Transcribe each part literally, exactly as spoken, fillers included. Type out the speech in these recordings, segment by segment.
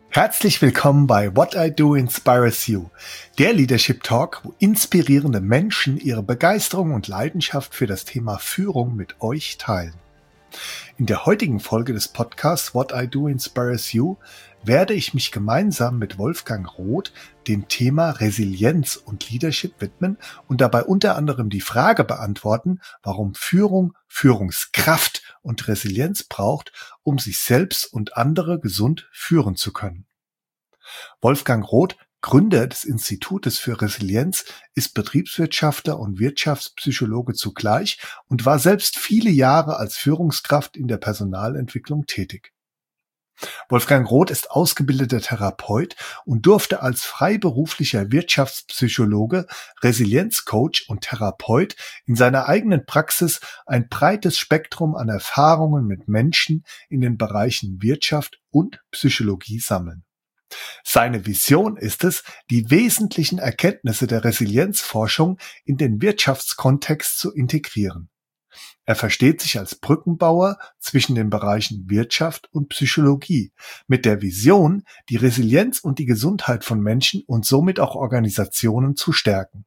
Herzlich willkommen bei What I Do Inspires You, der Leadership Talk, wo inspirierende Menschen ihre Begeisterung und Leidenschaft für das Thema Führung mit euch teilen. In der heutigen Folge des Podcasts What I Do Inspires You werde ich mich gemeinsam mit Wolfgang Roth dem Thema Resilienz und Leadership widmen und dabei unter anderem die Frage beantworten, warum Führung Führungskraft und Resilienz braucht, um sich selbst und andere gesund führen zu können. Wolfgang Roth, Gründer des Institutes für Resilienz, ist Betriebswirtschaftler und Wirtschaftspsychologe zugleich und war selbst viele Jahre als Führungskraft in der Personalentwicklung tätig. Wolfgang Roth ist ausgebildeter Therapeut und durfte als freiberuflicher Wirtschaftspsychologe, Resilienzcoach und Therapeut in seiner eigenen Praxis ein breites Spektrum an Erfahrungen mit Menschen in den Bereichen Wirtschaft und Psychologie sammeln. Seine Vision ist es, die wesentlichen Erkenntnisse der Resilienzforschung in den Wirtschaftskontext zu integrieren. Er versteht sich als Brückenbauer zwischen den Bereichen Wirtschaft und Psychologie, mit der Vision, die Resilienz und die Gesundheit von Menschen und somit auch Organisationen zu stärken.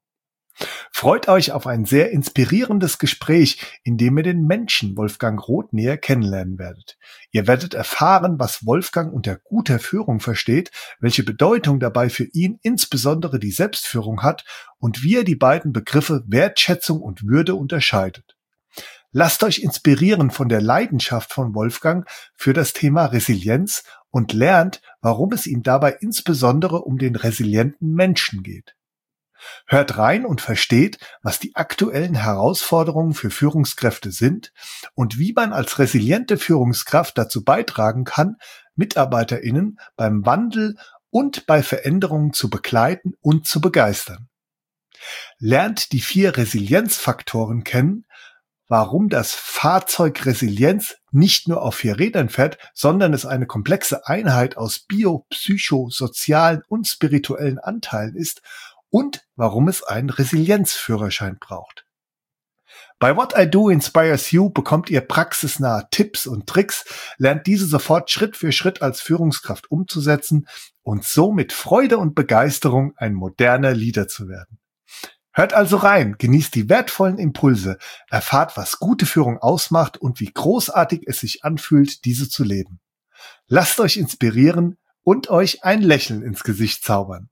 Freut euch auf ein sehr inspirierendes Gespräch, in dem ihr den Menschen Wolfgang Roth näher kennenlernen werdet. Ihr werdet erfahren, was Wolfgang unter guter Führung versteht, welche Bedeutung dabei für ihn insbesondere die Selbstführung hat und wie er die beiden Begriffe Wertschätzung und Würde unterscheidet. Lasst euch inspirieren von der Leidenschaft von Wolfgang für das Thema Resilienz und lernt, warum es ihm dabei insbesondere um den resilienten Menschen geht. Hört rein und versteht, was die aktuellen Herausforderungen für Führungskräfte sind und wie man als resiliente Führungskraft dazu beitragen kann, MitarbeiterInnen beim Wandel und bei Veränderungen zu begleiten und zu begeistern. Lernt die vier Resilienzfaktoren kennen, warum das Fahrzeug Resilienz nicht nur auf vier Rädern fährt, sondern es eine komplexe Einheit aus bio-, psycho-, sozialen und spirituellen Anteilen ist und warum es einen Resilienzführerschein braucht. Bei What I Do Inspires You bekommt ihr praxisnahe Tipps und Tricks, lernt diese sofort Schritt für Schritt als Führungskraft umzusetzen und so mit Freude und Begeisterung ein moderner Leader zu werden. Hört also rein, genießt die wertvollen Impulse, erfahrt, was gute Führung ausmacht und wie großartig es sich anfühlt, diese zu leben. Lasst euch inspirieren und euch ein Lächeln ins Gesicht zaubern.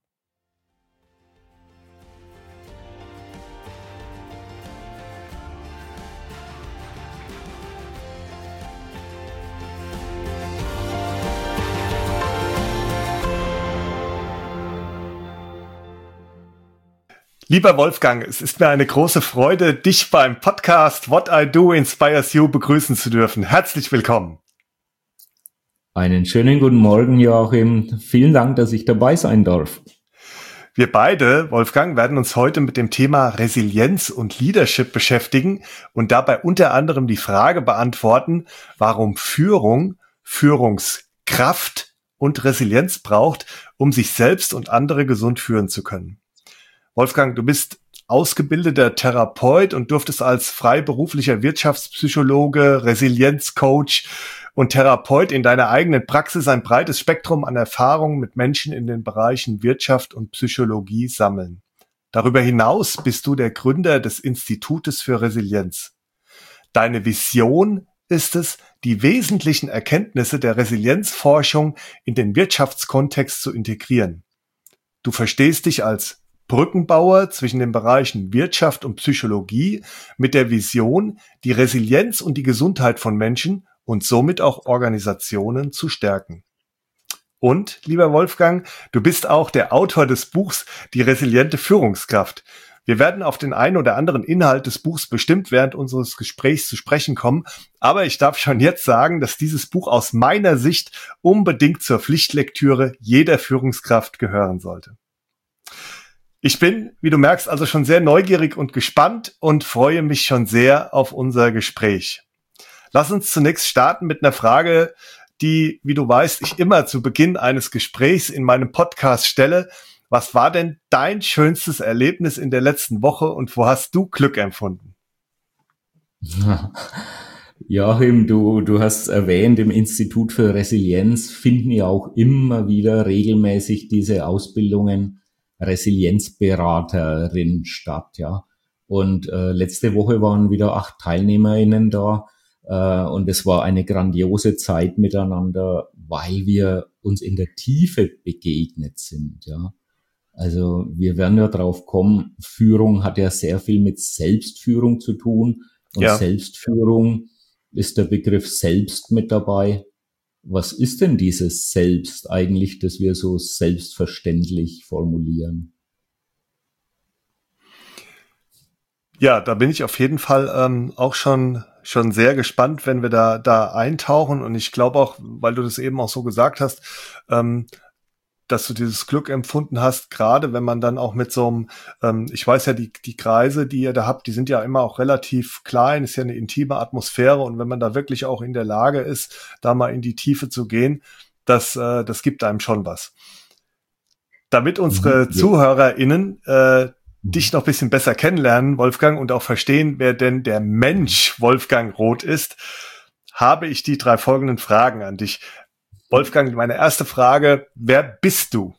Lieber Wolfgang, es ist mir eine große Freude, dich beim Podcast What I Do Inspires You begrüßen zu dürfen. Herzlich willkommen. Einen schönen guten Morgen, Joachim. Vielen Dank, dass ich dabei sein darf. Wir beide, Wolfgang, werden uns heute mit dem Thema Resilienz und Leadership beschäftigen und dabei unter anderem die Frage beantworten, warum Führung, Führungskraft und Resilienz braucht, um sich selbst und andere gesund führen zu können. Wolfgang, du bist ausgebildeter Therapeut und durftest als freiberuflicher Wirtschaftspsychologe, Resilienzcoach und Therapeut in deiner eigenen Praxis ein breites Spektrum an Erfahrungen mit Menschen in den Bereichen Wirtschaft und Psychologie sammeln. Darüber hinaus bist du der Gründer des Institutes für Resilienz. Deine Vision ist es, die wesentlichen Erkenntnisse der Resilienzforschung in den Wirtschaftskontext zu integrieren. Du verstehst dich als Brückenbauer zwischen den Bereichen Wirtschaft und Psychologie mit der Vision, die Resilienz und die Gesundheit von Menschen und somit auch Organisationen zu stärken. Und, lieber Wolfgang, du bist auch der Autor des Buchs Die resiliente Führungskraft. Wir werden auf den einen oder anderen Inhalt des Buchs bestimmt während unseres Gesprächs zu sprechen kommen, aber ich darf schon jetzt sagen, dass dieses Buch aus meiner Sicht unbedingt zur Pflichtlektüre jeder Führungskraft gehören sollte. Ich bin, wie du merkst, also schon sehr neugierig und gespannt und freue mich schon sehr auf unser Gespräch. Lass uns zunächst starten mit einer Frage, die, wie du weißt, ich immer zu Beginn eines Gesprächs in meinem Podcast stelle. Was war denn dein schönstes Erlebnis in der letzten Woche und wo hast du Glück empfunden? Joachim, du, du hast erwähnt, im Institut für Resilienz finden ja auch immer wieder regelmäßig diese Ausbildungen Resilienzberaterin statt, ja. Und äh, letzte Woche waren wieder acht TeilnehmerInnen da äh, und es war eine grandiose Zeit miteinander, weil wir uns in der Tiefe begegnet sind, ja. Also wir werden ja drauf kommen, Führung hat ja sehr viel mit Selbstführung zu tun und Ja. Selbstführung ist der Begriff Selbst mit dabei. Was ist denn dieses Selbst eigentlich, das wir so selbstverständlich formulieren? Ja, da bin ich auf jeden Fall ähm, auch schon schon sehr gespannt, wenn wir da da eintauchen. Und ich glaube auch, weil du das eben auch so gesagt hast, ähm, dass du dieses Glück empfunden hast, gerade wenn man dann auch mit so einem, ähm, ich weiß ja, die, die Kreise, die ihr da habt, die sind ja immer auch relativ klein, ist ja eine intime Atmosphäre und wenn man da wirklich auch in der Lage ist, da mal in die Tiefe zu gehen, das, äh, das gibt einem schon was. Damit Mhm. unsere Ja. ZuhörerInnen äh, dich Mhm. noch ein bisschen besser kennenlernen, Wolfgang, und auch verstehen, wer denn der Mensch Wolfgang Roth ist, habe ich die drei folgenden Fragen an dich. Wolfgang, meine erste Frage, wer bist du?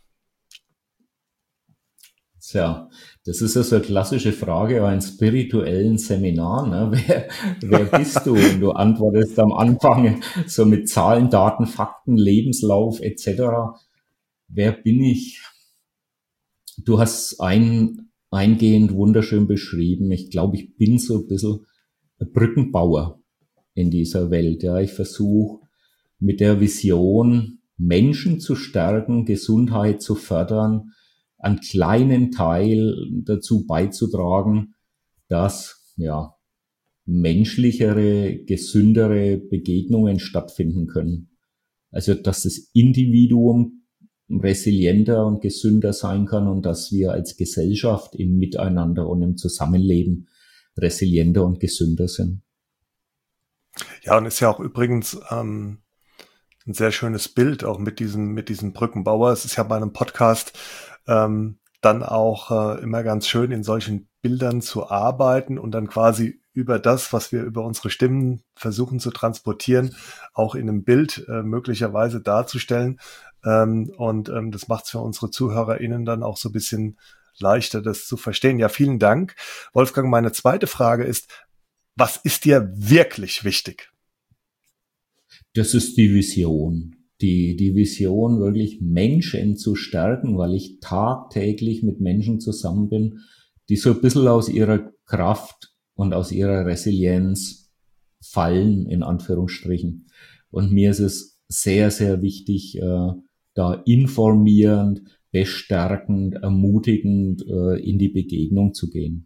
Tja, das ist ja so eine klassische Frage an spirituellen Seminar, ne? Wer, wer bist du? Und du antwortest am Anfang so mit Zahlen, Daten, Fakten, Lebenslauf et cetera. Wer bin ich? Du hast ein, eingehend wunderschön beschrieben. Ich glaube, ich bin so ein bisschen ein Brückenbauer in dieser Welt. Ja, ich versuche mit der Vision, Menschen zu stärken, Gesundheit zu fördern, einen kleinen Teil dazu beizutragen, dass, ja, menschlichere, gesündere Begegnungen stattfinden können. Also, dass das Individuum resilienter und gesünder sein kann und dass wir als Gesellschaft im Miteinander und im Zusammenleben resilienter und gesünder sind. Ja, und ist ja auch übrigens ähm, ein sehr schönes Bild, auch mit diesem, mit diesem Brückenbauer. Es ist ja bei einem Podcast ähm, dann auch äh, immer ganz schön, in solchen Bildern zu arbeiten und dann quasi über das, was wir über unsere Stimmen versuchen zu transportieren, auch in einem Bild äh, möglicherweise darzustellen. Ähm, und ähm, das macht es für unsere ZuhörerInnen dann auch so ein bisschen leichter, das zu verstehen. Ja, vielen Dank. Wolfgang, meine zweite Frage ist, was ist dir wirklich wichtig? Das ist die Vision. Die, die Vision, wirklich Menschen zu stärken, weil ich tagtäglich mit Menschen zusammen bin, die so ein bisschen aus ihrer Kraft und aus ihrer Resilienz fallen, in Anführungsstrichen. Und mir ist es sehr, sehr wichtig, äh, da informierend, bestärkend, ermutigend äh, in die Begegnung zu gehen.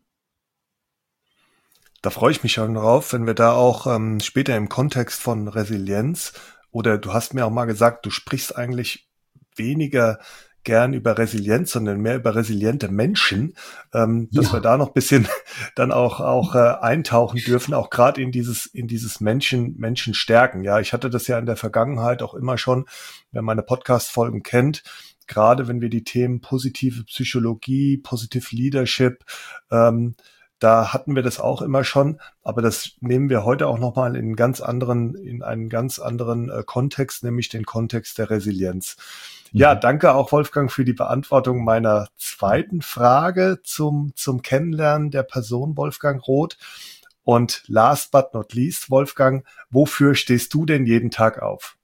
Da freue ich mich schon drauf, wenn wir da auch ähm, später im Kontext von Resilienz oder du hast mir auch mal gesagt, du sprichst eigentlich weniger gern über Resilienz, sondern mehr über resiliente Menschen, ähm, dass wir Ja. da noch ein bisschen dann auch auch äh, eintauchen dürfen, auch gerade in dieses in dieses Menschen Menschen stärken. Ja, ich hatte das ja in der Vergangenheit auch immer schon, wer meine Podcast-Folgen kennt, gerade wenn wir die Themen positive Psychologie, Positive Leadership, ähm, da hatten wir das auch immer schon, aber das nehmen wir heute auch nochmal in einen ganz anderen, in einen ganz anderen äh, Kontext, nämlich den Kontext der Resilienz. Ja, Mhm. danke auch Wolfgang für die Beantwortung meiner zweiten Frage zum, zum Kennenlernen der Person Wolfgang Roth. Und last but not least, Wolfgang, wofür stehst du denn jeden Tag auf?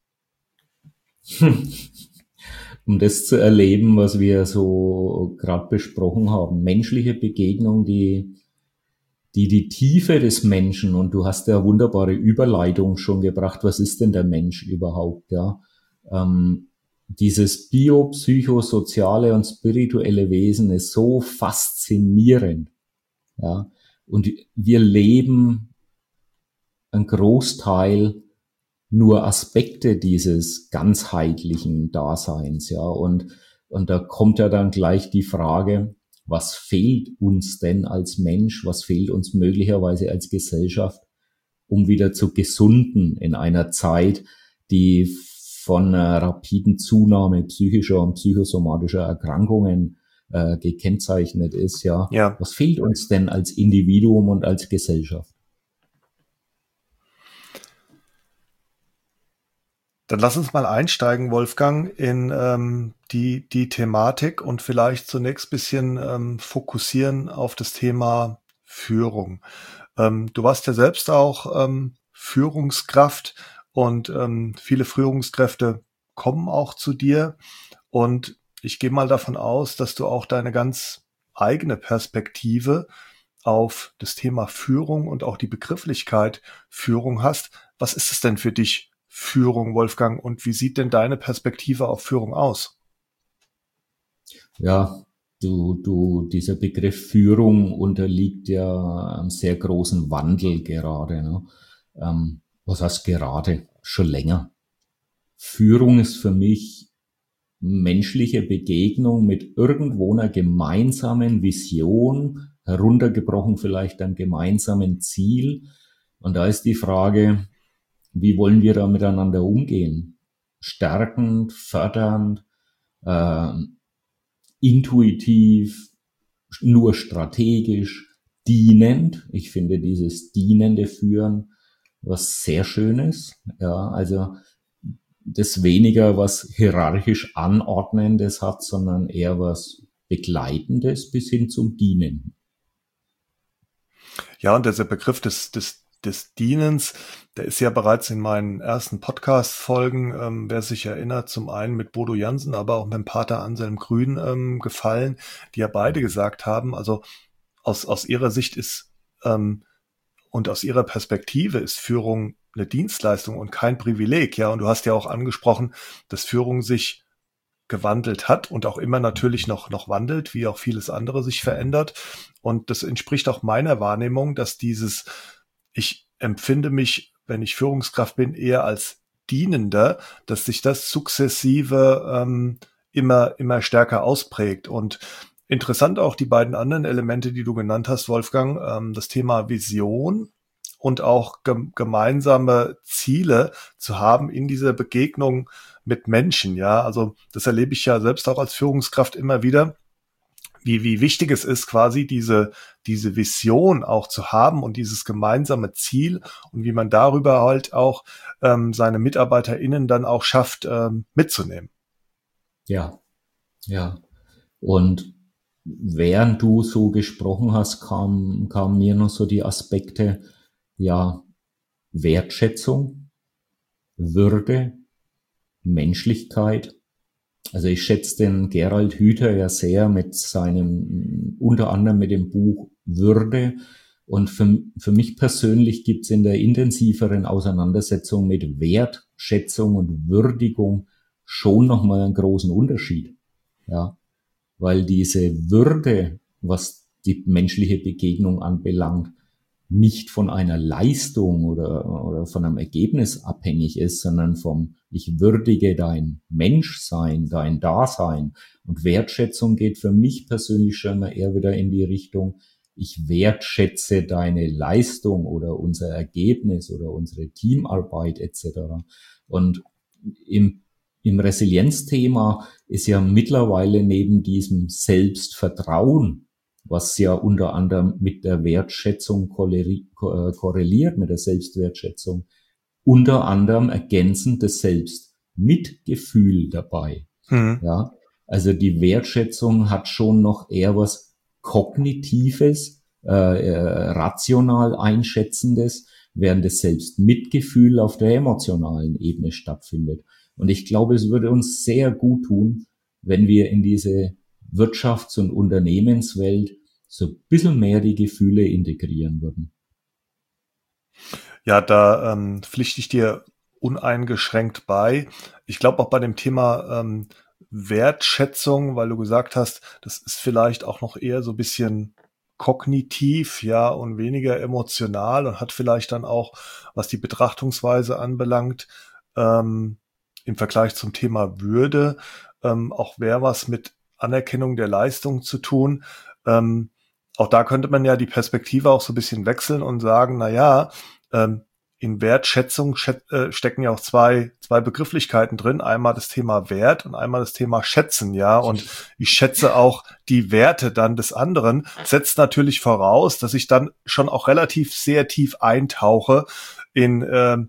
Um das zu erleben, was wir so gerade besprochen haben. Menschliche Begegnung, die, die die Tiefe des Menschen, und du hast ja wunderbare Überleitung schon gebracht, was ist denn der Mensch überhaupt, ja? Ähm, dieses biopsychosoziale und spirituelle Wesen ist so faszinierend, ja? Und wir leben einen Großteil nur Aspekte dieses ganzheitlichen Daseins, ja. Und, und da kommt ja dann gleich die Frage, was fehlt uns denn als Mensch? Was fehlt uns möglicherweise als Gesellschaft, um wieder zu gesunden in einer Zeit, die von einer rapiden Zunahme psychischer und psychosomatischer Erkrankungen äh, gekennzeichnet ist, ja. Ja. Was fehlt uns denn als Individuum und als Gesellschaft? Dann lass uns mal einsteigen, Wolfgang, in ähm, die, die Thematik und vielleicht zunächst ein bisschen ähm, fokussieren auf das Thema Führung. Ähm, du warst ja selbst auch ähm, Führungskraft und ähm, viele Führungskräfte kommen auch zu dir. Und ich gehe mal davon aus, dass du auch deine ganz eigene Perspektive auf das Thema Führung und auch die Begrifflichkeit Führung hast. Was ist es denn für dich, Führung, Wolfgang? Und wie sieht denn deine Perspektive auf Führung aus? Ja, du, du, dieser Begriff Führung unterliegt ja einem sehr großen Wandel gerade. Ne? Ähm, was heißt gerade? Schon länger. Führung ist für mich menschliche Begegnung mit irgendwo einer gemeinsamen Vision, heruntergebrochen vielleicht einem gemeinsamen Ziel. Und da ist die Frage, wie wollen wir da miteinander umgehen? Stärkend, fördernd, äh, intuitiv, nur strategisch, dienend. Ich finde dieses dienende Führen was sehr Schönes. Ja, also das weniger was hierarchisch Anordnendes hat, sondern eher was Begleitendes bis hin zum Dienen. Ja, und dieser Begriff des, des, des Dienens, der ist ja bereits in meinen ersten Podcast-Folgen, ähm, wer sich erinnert, zum einen mit Bodo Jansen, aber auch mit dem Pater Anselm Grün ähm, gefallen, die ja beide gesagt haben, also aus, aus ihrer Sicht ist ähm, und aus ihrer Perspektive ist Führung eine Dienstleistung und kein Privileg. Ja, und du hast ja auch angesprochen, dass Führung sich gewandelt hat und auch immer natürlich noch, noch wandelt, wie auch vieles andere sich verändert. Und das entspricht auch meiner Wahrnehmung, dass dieses, ich empfinde mich, wenn ich Führungskraft bin, eher als Dienender, dass sich das sukzessive ähm, immer, immer stärker ausprägt. Und interessant auch die beiden anderen Elemente, die du genannt hast, Wolfgang, ähm, das Thema Vision und auch gem- gemeinsame Ziele zu haben in dieser Begegnung mit Menschen. Ja, also das erlebe ich ja selbst auch als Führungskraft immer wieder, wie, wie wichtig es ist, quasi diese, diese Vision auch zu haben und dieses gemeinsame Ziel und wie man darüber halt auch ähm, seine MitarbeiterInnen dann auch schafft, ähm, mitzunehmen. Ja, ja. Und während du so gesprochen hast, kam, kamen mir noch so die Aspekte, ja, Wertschätzung, Würde, Menschlichkeit. Also ich schätze den Gerald Hüther ja sehr mit seinem, unter anderem mit dem Buch Würde. Und für, für mich persönlich gibt es in der intensiveren Auseinandersetzung mit Wertschätzung und Würdigung schon nochmal einen großen Unterschied. Ja, weil diese Würde, was die menschliche Begegnung anbelangt, nicht von einer Leistung oder, oder von einem Ergebnis abhängig ist, sondern vom ich würdige dein Menschsein, dein Dasein. Und Wertschätzung geht für mich persönlich schon mal eher wieder in die Richtung, ich wertschätze deine Leistung oder unser Ergebnis oder unsere Teamarbeit et cetera. Und im, im Resilienzthema ist ja mittlerweile neben diesem Selbstvertrauen, was ja unter anderem mit der Wertschätzung korreliert, mit der Selbstwertschätzung, unter anderem ergänzend das Selbstmitgefühl dabei. Mhm. Ja, also die Wertschätzung hat schon noch eher was Kognitives, äh, äh, rational Einschätzendes, während das Selbstmitgefühl auf der emotionalen Ebene stattfindet. Und ich glaube, es würde uns sehr gut tun, wenn wir in diese Wirtschafts- und Unternehmenswelt so ein bisschen mehr die Gefühle integrieren würden. Ja, da ähm, pflichte ich dir uneingeschränkt bei. Ich glaube auch bei dem Thema ähm, Wertschätzung, weil du gesagt hast, das ist vielleicht auch noch eher so ein bisschen kognitiv, ja, und weniger emotional und hat vielleicht dann auch, was die Betrachtungsweise anbelangt, ähm, im Vergleich zum Thema Würde, ähm, auch mehr was mit Anerkennung der Leistung zu tun. Ähm, auch da könnte man ja die Perspektive auch so ein bisschen wechseln und sagen, na ja, ähm, in Wertschätzung schät, äh, stecken ja auch zwei, zwei Begrifflichkeiten drin. Einmal das Thema Wert und einmal das Thema Schätzen, ja. Und ich schätze auch die Werte dann des anderen, setzt natürlich voraus, dass ich dann schon auch relativ sehr tief eintauche in, ähm,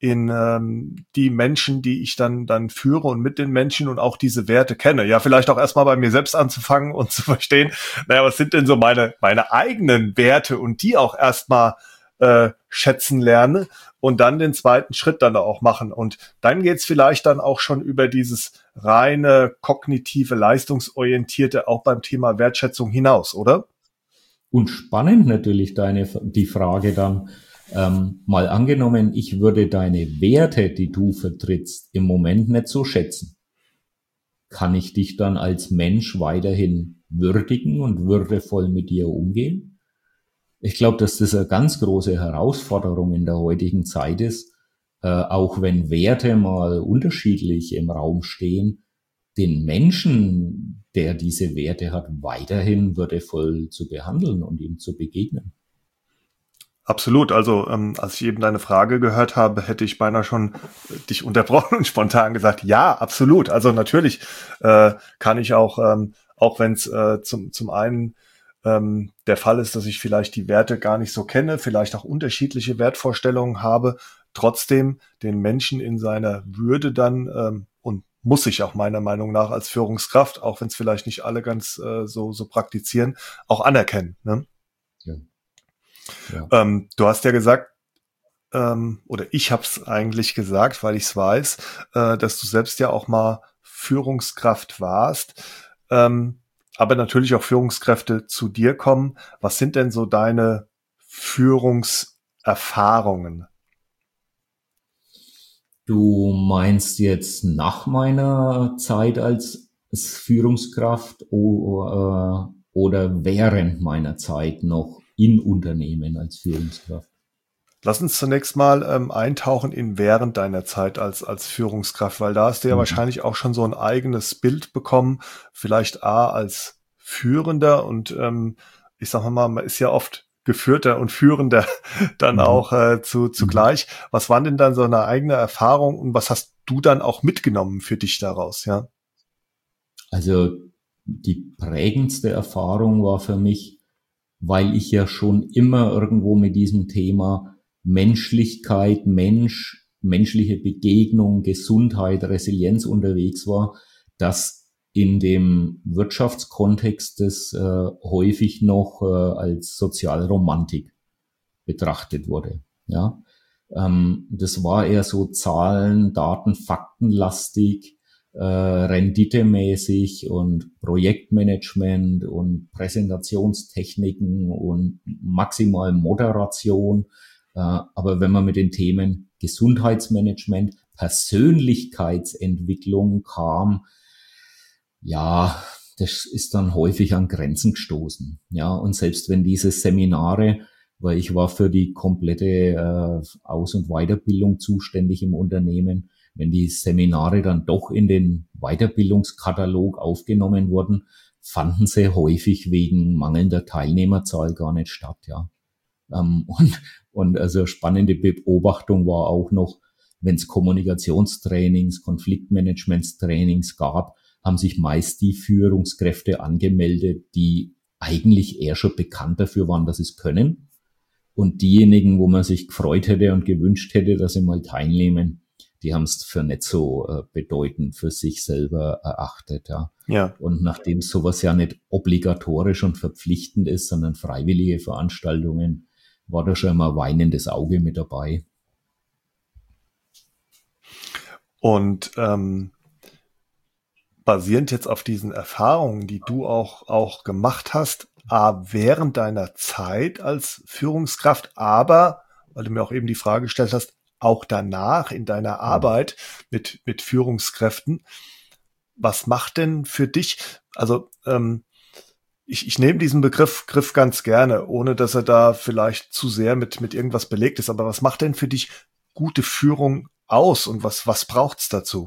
in ähm, die Menschen, die ich dann dann führe und mit den Menschen und auch diese Werte kenne. Ja, vielleicht auch erstmal bei mir selbst anzufangen und zu verstehen, naja, was sind denn so meine meine eigenen Werte und die auch erstmal äh, schätzen lerne und dann den zweiten Schritt dann auch machen. Und dann geht's vielleicht dann auch schon über dieses reine kognitive, leistungsorientierte auch beim Thema Wertschätzung hinaus, oder? Und spannend natürlich deine, die Frage dann, ähm, mal angenommen, ich würde deine Werte, die du vertrittst, im Moment nicht so schätzen. Kann ich dich dann als Mensch weiterhin würdigen und würdevoll mit dir umgehen? Ich glaube, dass das eine ganz große Herausforderung in der heutigen Zeit ist, äh, auch wenn Werte mal unterschiedlich im Raum stehen, den Menschen, der diese Werte hat, weiterhin würdevoll zu behandeln und ihm zu begegnen. Absolut. Also ähm, als ich eben deine Frage gehört habe, hätte ich beinahe schon äh, dich unterbrochen und spontan gesagt, ja, absolut. Also natürlich äh, kann ich auch, ähm, auch wenn es äh, zum zum einen ähm, der Fall ist, dass ich vielleicht die Werte gar nicht so kenne, vielleicht auch unterschiedliche Wertvorstellungen habe, trotzdem den Menschen in seiner Würde dann ähm, und muss ich auch meiner Meinung nach als Führungskraft, auch wenn es vielleicht nicht alle ganz äh, so so praktizieren, auch anerkennen. Ne? Ja. Ja. Ähm, du hast ja gesagt, ähm, oder ich habe es eigentlich gesagt, weil ich es weiß, äh, dass du selbst ja auch mal Führungskraft warst, ähm, aber natürlich auch Führungskräfte zu dir kommen. Was sind denn so deine Führungserfahrungen? Du meinst jetzt nach meiner Zeit als Führungskraft oder, oder während meiner Zeit noch in Unternehmen als Führungskraft? Lass uns zunächst mal ähm, eintauchen in während deiner Zeit als, als Führungskraft, weil da hast du ja Mhm. wahrscheinlich auch schon so ein eigenes Bild bekommen, vielleicht A als Führender und ähm, ich sag mal, man ist ja oft Geführter und Führender dann Mhm. auch äh, zu, Mhm. zugleich. Was waren denn dann so eine eigene Erfahrung und was hast du dann auch mitgenommen für dich daraus, ja? Also die prägendste Erfahrung war für mich, weil ich ja schon immer irgendwo mit diesem Thema Menschlichkeit, Mensch, menschliche Begegnung, Gesundheit, Resilienz unterwegs war, dass in dem Wirtschaftskontext das äh, häufig noch äh, als Sozialromantik betrachtet wurde. Ja, ähm, das war eher so Zahlen, Daten, Faktenlastig, äh, renditemäßig und Projektmanagement und Präsentationstechniken und maximal Moderation. Äh, aber wenn man mit den Themen Gesundheitsmanagement, Persönlichkeitsentwicklung kam, ja, das ist dann häufig an Grenzen gestoßen. Ja, und selbst wenn diese Seminare, weil ich war für die komplette äh, Aus- und Weiterbildung zuständig im Unternehmen, wenn die Seminare dann doch in den Weiterbildungskatalog aufgenommen wurden, fanden sie häufig wegen mangelnder Teilnehmerzahl gar nicht statt, ja. Ähm, und, und also spannende Beobachtung war auch noch, wenn es Kommunikationstrainings, Konfliktmanagementstrainings gab, haben sich meist die Führungskräfte angemeldet, die eigentlich eher schon bekannt dafür waren, dass sie es können. Und diejenigen, wo man sich gefreut hätte und gewünscht hätte, dass sie mal teilnehmen, die haben es für nicht so äh, bedeutend für sich selber erachtet. Ja. Ja. Und nachdem sowas ja nicht obligatorisch und verpflichtend ist, sondern freiwillige Veranstaltungen, war da schon immer weinendes Auge mit dabei. Und ähm, basierend jetzt auf diesen Erfahrungen, die du auch, auch gemacht hast, A, während deiner Zeit als Führungskraft, aber, weil du mir auch eben die Frage gestellt hast, auch danach in deiner Arbeit mit, mit Führungskräften, was macht denn für dich, also ähm, ich, ich nehme diesen Begriff Griff ganz gerne, ohne dass er da vielleicht zu sehr mit, mit irgendwas belegt ist, aber was macht denn für dich gute Führung aus und was, was braucht's dazu?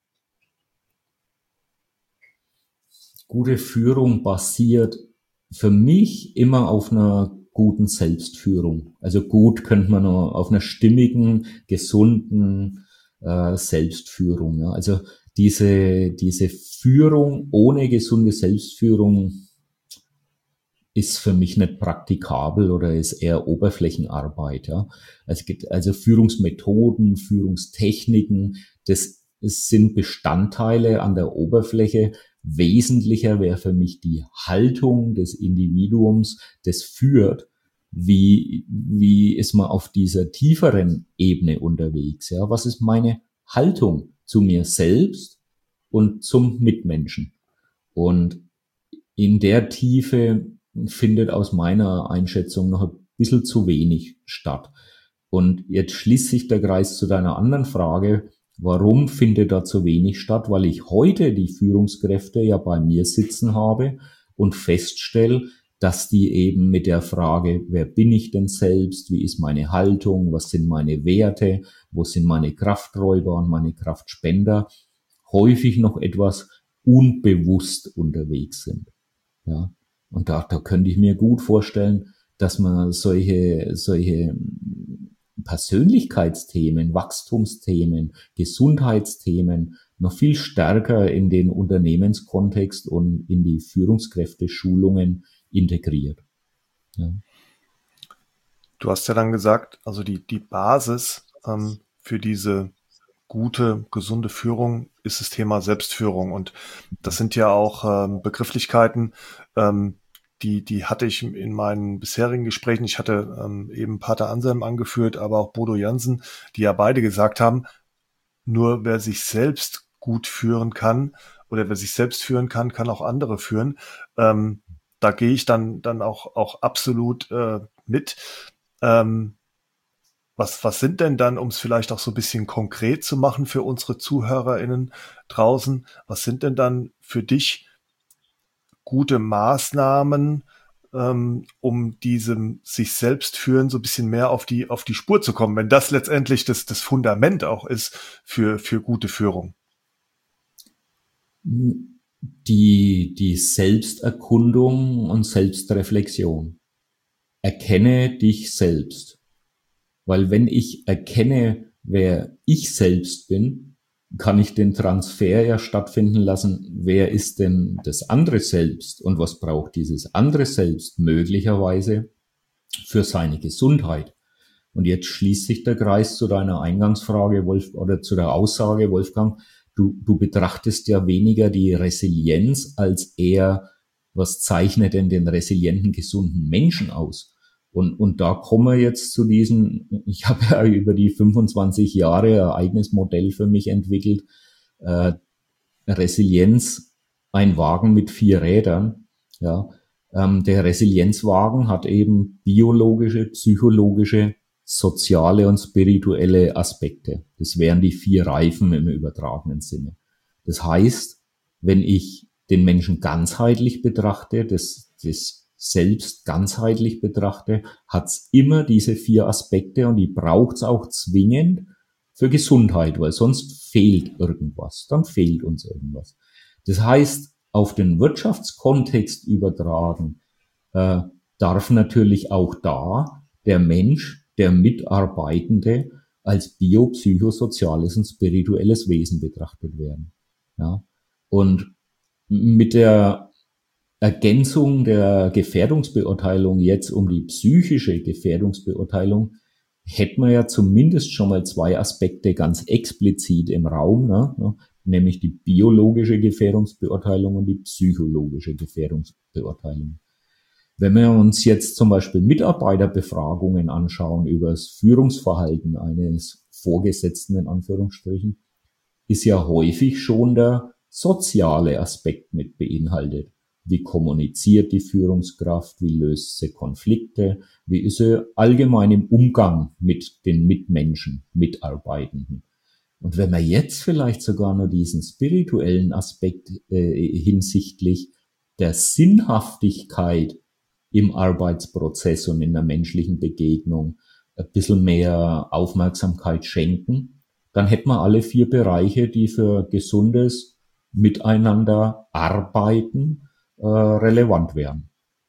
Gute Führung basiert für mich immer auf einer guten Selbstführung. Also gut könnte man nur auf einer stimmigen, gesunden äh, Selbstführung. Ja. Also diese, diese Führung ohne gesunde Selbstführung ist für mich nicht praktikabel oder ist eher Oberflächenarbeit. Ja. Also, es gibt also Führungsmethoden, Führungstechniken, das, das sind Bestandteile an der Oberfläche. Wesentlicher wäre für mich die Haltung des Individuums, das führt. Wie, wie ist man auf dieser tieferen Ebene unterwegs? Ja, was ist meine Haltung zu mir selbst und zum Mitmenschen? Und in der Tiefe findet aus meiner Einschätzung noch ein bisschen zu wenig statt. Und jetzt schließt sich der Kreis zu deiner anderen Frage, warum findet da zu wenig statt? Weil ich heute die Führungskräfte ja bei mir sitzen habe und feststelle, dass die eben mit der Frage, wer bin ich denn selbst, wie ist meine Haltung, was sind meine Werte, wo sind meine Krafträuber und meine Kraftspender, häufig noch etwas unbewusst unterwegs sind. Ja, und da, da könnte ich mir gut vorstellen, dass man solche, solche Persönlichkeitsthemen, Wachstumsthemen, Gesundheitsthemen noch viel stärker in den Unternehmenskontext und in die Führungskräfteschulungen integriert. Ja. Du hast ja dann gesagt, also die, die Basis ähm, für diese gute, gesunde Führung ist das Thema Selbstführung. Und das sind ja auch ähm, Begrifflichkeiten, ähm, die, die hatte ich in meinen bisherigen Gesprächen. Ich hatte ähm, eben Pater Anselm angeführt, aber auch Bodo Jansen, die ja beide gesagt haben, nur wer sich selbst gut führen kann oder wer sich selbst führen kann, kann auch andere führen. Ähm, da gehe ich dann, dann auch, auch absolut äh, mit. Ähm, Was, was sind denn dann, um es vielleicht auch so ein bisschen konkret zu machen für unsere ZuhörerInnen draußen, was sind denn dann für dich gute Maßnahmen, ähm, um diesem sich selbst führen so ein bisschen mehr auf die, auf die Spur zu kommen, wenn das letztendlich das, das Fundament auch ist für, für gute Führung? Die, die Selbsterkundung und Selbstreflexion. Erkenne dich selbst. Weil wenn ich erkenne, wer ich selbst bin, kann ich den Transfer ja stattfinden lassen, wer ist denn das andere Selbst und was braucht dieses andere Selbst möglicherweise für seine Gesundheit. Und jetzt schließt sich der Kreis zu deiner Eingangsfrage, Wolf, oder zu der Aussage, Wolfgang, du, du betrachtest ja weniger die Resilienz als eher, was zeichnet denn den resilienten, gesunden Menschen aus? Und, und da kommen wir jetzt zu diesen, ich habe ja über die fünfundzwanzig Jahre ein eigenes Modell für mich entwickelt, äh, Resilienz, ein Wagen mit vier Rädern. Ja, ähm, der Resilienzwagen hat eben biologische, psychologische, soziale und spirituelle Aspekte. Das wären die vier Reifen im übertragenen Sinne. Das heißt, wenn ich den Menschen ganzheitlich betrachte, das, das selbst ganzheitlich betrachte, hat's immer diese vier Aspekte und die braucht's auch zwingend für Gesundheit, weil sonst fehlt irgendwas, dann fehlt uns irgendwas. Das heißt, auf den Wirtschaftskontext übertragen, äh, darf natürlich auch da der Mensch, der Mitarbeitende als biopsychosoziales und spirituelles Wesen betrachtet werden. Ja? Und mit der Ergänzung der Gefährdungsbeurteilung jetzt um die psychische Gefährdungsbeurteilung hätten wir ja zumindest schon mal zwei Aspekte ganz explizit im Raum, ne, nämlich die biologische Gefährdungsbeurteilung und die psychologische Gefährdungsbeurteilung. Wenn wir uns jetzt zum Beispiel Mitarbeiterbefragungen anschauen über das Führungsverhalten eines Vorgesetzten in Anführungsstrichen, ist ja häufig schon der soziale Aspekt mit beinhaltet. Wie kommuniziert die Führungskraft? Wie löst sie Konflikte? Wie ist sie allgemein im Umgang mit den Mitmenschen, Mitarbeitenden? Und wenn wir jetzt vielleicht sogar nur diesen spirituellen Aspekt äh, hinsichtlich der Sinnhaftigkeit im Arbeitsprozess und in der menschlichen Begegnung ein bisschen mehr Aufmerksamkeit schenken, dann hätten wir alle vier Bereiche, die für gesundes Miteinander arbeiten, äh, relevant wären.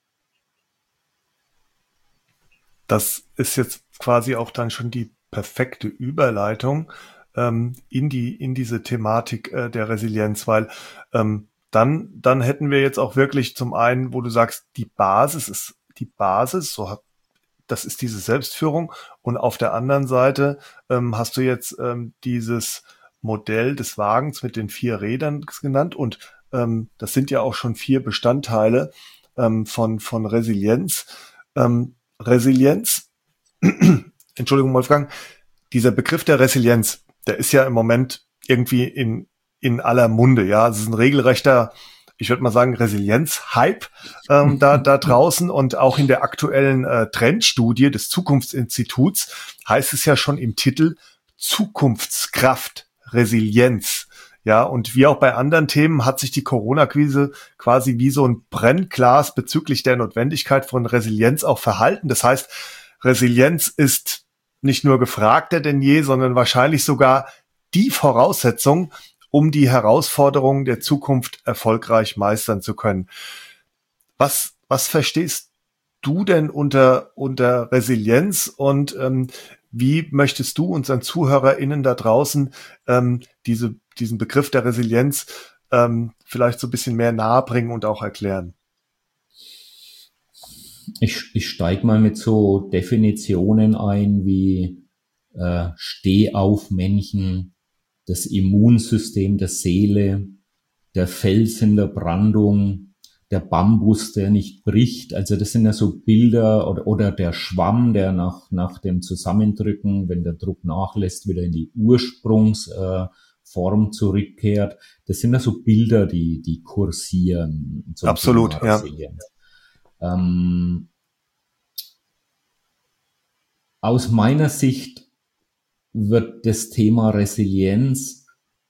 Das ist jetzt quasi auch dann schon die perfekte Überleitung ähm, in die in diese Thematik äh, der Resilienz, weil ähm, dann, dann hätten wir jetzt auch wirklich zum einen, wo du sagst, die Basis ist die Basis, so hat, das ist diese Selbstführung. Und auf der anderen Seite ähm, hast du jetzt ähm, dieses Modell des Wagens mit den vier Rädern genannt. Und ähm, das sind ja auch schon vier Bestandteile ähm, von, von Resilienz. Ähm, Resilienz, Entschuldigung, Wolfgang, dieser Begriff der Resilienz, der ist ja im Moment irgendwie in, in aller Munde. Ja, es ist ein regelrechter, ich würde mal sagen, Resilienz-Hype ähm, da, da draußen, und auch in der aktuellen äh, Trendstudie des Zukunftsinstituts heißt es ja schon im Titel Zukunftskraft, Resilienz. Ja, und wie auch bei anderen Themen hat sich die Corona-Krise quasi wie so ein Brennglas bezüglich der Notwendigkeit von Resilienz auch verhalten. Das heißt, Resilienz ist nicht nur gefragter denn je, sondern wahrscheinlich sogar die Voraussetzung, um die Herausforderungen der Zukunft erfolgreich meistern zu können. Was, was verstehst du denn unter, unter Resilienz, und ähm, wie möchtest du unseren ZuhörerInnen da draußen ähm, diese, diesen Begriff der Resilienz ähm, vielleicht so ein bisschen mehr nahebringen und auch erklären? Ich, ich steige mal mit so Definitionen ein wie äh, Stehaufmännchen, das Immunsystem der Seele, der Fels in der Brandung, der Bambus, der nicht bricht. Also das sind ja so Bilder, oder, oder der Schwamm, der nach, nach dem Zusammendrücken, wenn der Druck nachlässt, wieder in die Ursprungsform äh, zurückkehrt. Das sind ja so Bilder, die, die kursieren. Absolut, ja. Ähm, aus meiner Sicht wird das Thema Resilienz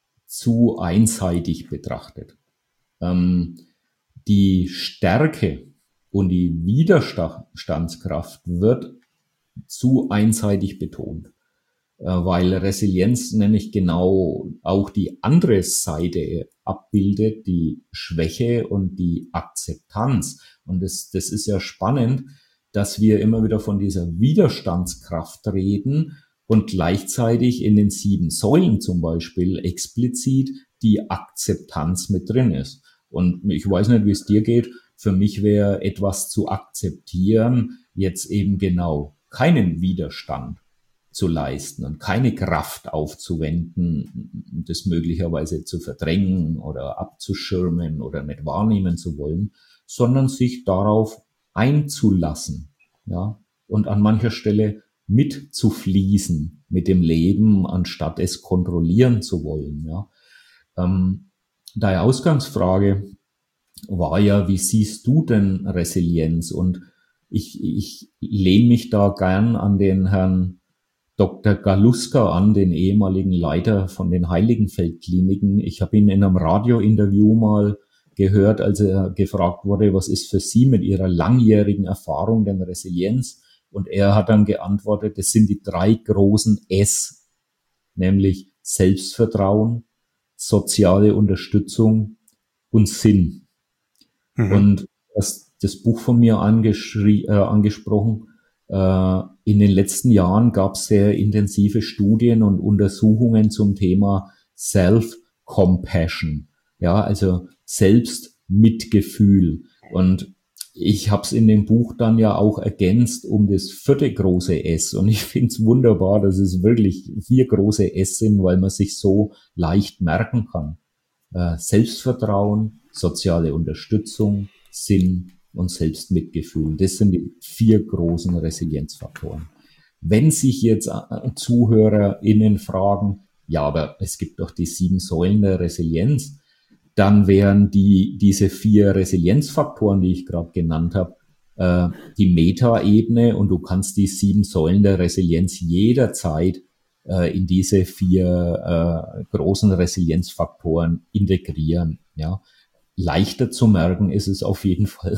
zu einseitig betrachtet. Ähm, die Stärke und die Widerstandskraft wird zu einseitig betont, äh, weil Resilienz nämlich genau auch die andere Seite abbildet, die Schwäche und die Akzeptanz. Und das, das ist ja spannend, dass wir immer wieder von dieser Widerstandskraft reden und gleichzeitig in den sieben Säulen zum Beispiel explizit die Akzeptanz mit drin ist. Und ich weiß nicht, wie es dir geht. Für mich wäre etwas zu akzeptieren jetzt eben genau keinen Widerstand zu leisten und keine Kraft aufzuwenden, das möglicherweise zu verdrängen oder abzuschirmen oder nicht wahrnehmen zu wollen, sondern sich darauf einzulassen, ja, und an mancher Stelle mitzufließen mit dem Leben, anstatt es kontrollieren zu wollen, ja. Ähm, deine Ausgangsfrage war ja, wie siehst du denn Resilienz? Und ich, ich lehne mich da gern an den Herrn Doktor Galuska an, den ehemaligen Leiter von den Heiligenfeld-Kliniken. Ich habe ihn in einem Radiointerview mal gehört, als er gefragt wurde, was ist für Sie mit Ihrer langjährigen Erfahrung denn Resilienz? Und er hat dann geantwortet, das sind die drei großen S, nämlich Selbstvertrauen, soziale Unterstützung und Sinn. Mhm. Und das, das Buch von mir angeschrie, äh, angesprochen, äh, in den letzten Jahren gab es sehr intensive Studien und Untersuchungen zum Thema Self-Compassion, ja, also Selbstmitgefühl. Und ich habe es in dem Buch dann ja auch ergänzt um das vierte große S. Und ich finde es wunderbar, dass es wirklich vier große S sind, weil man sich so leicht merken kann. Äh, Selbstvertrauen, soziale Unterstützung, Sinn und Selbstmitgefühl. Das sind die vier großen Resilienzfaktoren. Wenn sich jetzt ZuhörerInnen fragen, ja, aber es gibt doch die sieben Säulen der Resilienz, dann wären die diese vier Resilienzfaktoren, die ich gerade genannt habe, äh, die Metaebene, und du kannst die sieben Säulen der Resilienz jederzeit äh, in diese vier äh, großen Resilienzfaktoren integrieren. Ja, leichter zu merken ist es auf jeden Fall.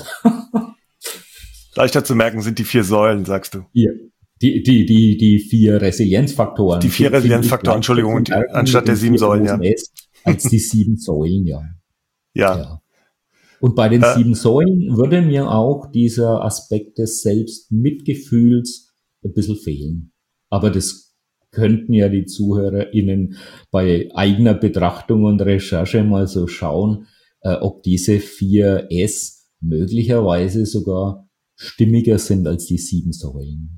Leichter zu merken sind die vier Säulen, sagst du? Ja. Die, die, die, die vier Resilienzfaktoren. Die vier Resilienzfaktoren, Entschuldigung, die, anstatt der sieben Säulen, ja. Als die sieben Säulen, ja. Ja. ja. Und bei den äh, sieben Säulen würde mir auch dieser Aspekt des Selbstmitgefühls ein bisschen fehlen. Aber das könnten ja die ZuhörerInnen bei eigener Betrachtung und Recherche mal so schauen. äh, ob diese vier S möglicherweise sogar stimmiger sind als die sieben Säulen.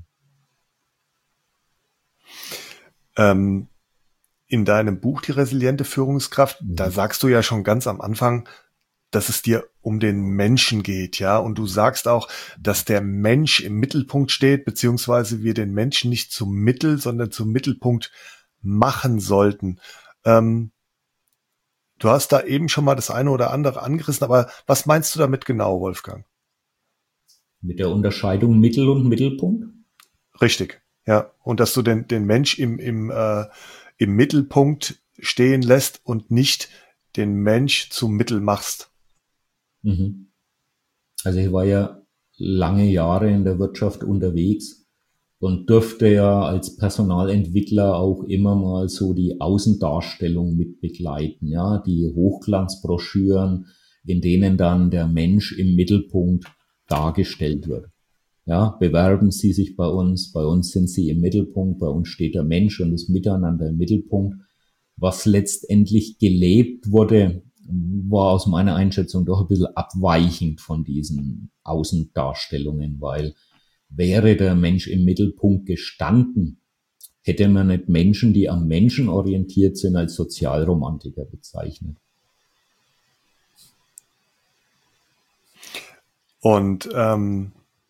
Ähm, in deinem Buch Die resiliente Führungskraft, Mhm. da sagst du ja schon ganz am Anfang, dass es dir um den Menschen geht, ja, und du sagst auch, dass der Mensch im Mittelpunkt steht, beziehungsweise wir den Menschen nicht zum Mittel, sondern zum Mittelpunkt machen sollten. Ähm, du hast da eben schon mal das eine oder andere angerissen, aber was meinst du damit genau, Wolfgang? Mit der Unterscheidung Mittel und Mittelpunkt? Richtig, ja. Und dass du den, den Mensch im, im, äh, im Mittelpunkt stehen lässt und nicht den Mensch zum Mittel machst. Mhm. Also ich war ja lange Jahre in der Wirtschaft unterwegs und durfte ja als Personalentwickler auch immer mal so die Außendarstellung mit begleiten, ja, die Hochglanzbroschüren, in denen dann der Mensch im Mittelpunkt dargestellt wird. Ja, bewerben Sie sich bei uns, bei uns sind Sie im Mittelpunkt, bei uns steht der Mensch und das Miteinander im Mittelpunkt. Was letztendlich gelebt wurde, war aus meiner Einschätzung doch ein bisschen abweichend von diesen Außendarstellungen, weil wäre der Mensch im Mittelpunkt gestanden, hätte man nicht Menschen, die am Menschen orientiert sind, als Sozialromantiker bezeichnet. Und ähm,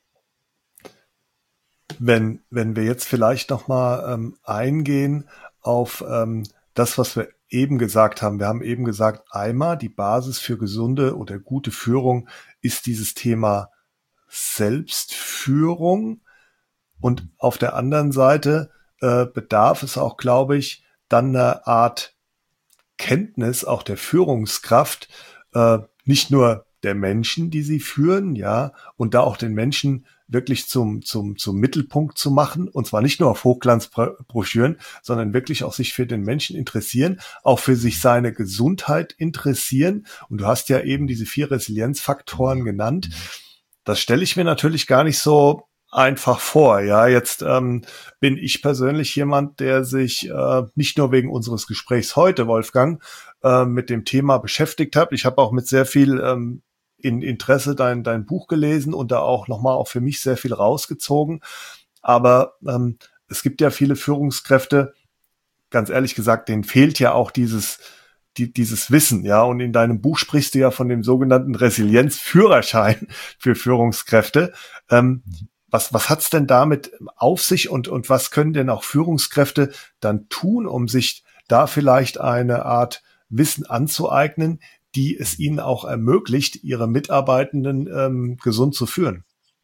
wenn, wenn wir jetzt vielleicht nochmal ähm, eingehen auf ähm, das, was wir eben gesagt haben. Wir haben eben gesagt, einmal die Basis für gesunde oder gute Führung ist dieses Thema Selbstführung. Und auf der anderen Seite äh, bedarf es auch, glaube ich, dann eine Art Kenntnis auch der Führungskraft, äh, nicht nur der Menschen, die sie führen, ja, und da auch den Menschen wirklich zum, zum, zum Mittelpunkt zu machen, und zwar nicht nur auf Hochglanzbroschüren, sondern wirklich auch sich für den Menschen interessieren, auch für sich seine Gesundheit interessieren. Und du hast ja eben diese vier Resilienzfaktoren genannt. Das stelle ich mir natürlich gar nicht so einfach vor. Ja, jetzt ähm, bin ich persönlich jemand, der sich äh, nicht nur wegen unseres Gesprächs heute, Wolfgang, äh, mit dem Thema beschäftigt hat. Ich habe auch mit sehr viel ähm, in Interesse dein, dein Buch gelesen und da auch nochmal auch für mich sehr viel rausgezogen. Aber ähm, es gibt ja viele Führungskräfte, ganz ehrlich gesagt, denen fehlt ja auch dieses die, dieses Wissen, ja, und in deinem Buch sprichst du ja von dem sogenannten Resilienzführerschein für Führungskräfte. Ähm, was, was hat's denn damit auf sich und, und was können denn auch Führungskräfte dann tun, um sich da vielleicht eine Art Wissen anzueignen, die es ihnen auch ermöglicht, ihre Mitarbeitenden ähm, gesund zu führen?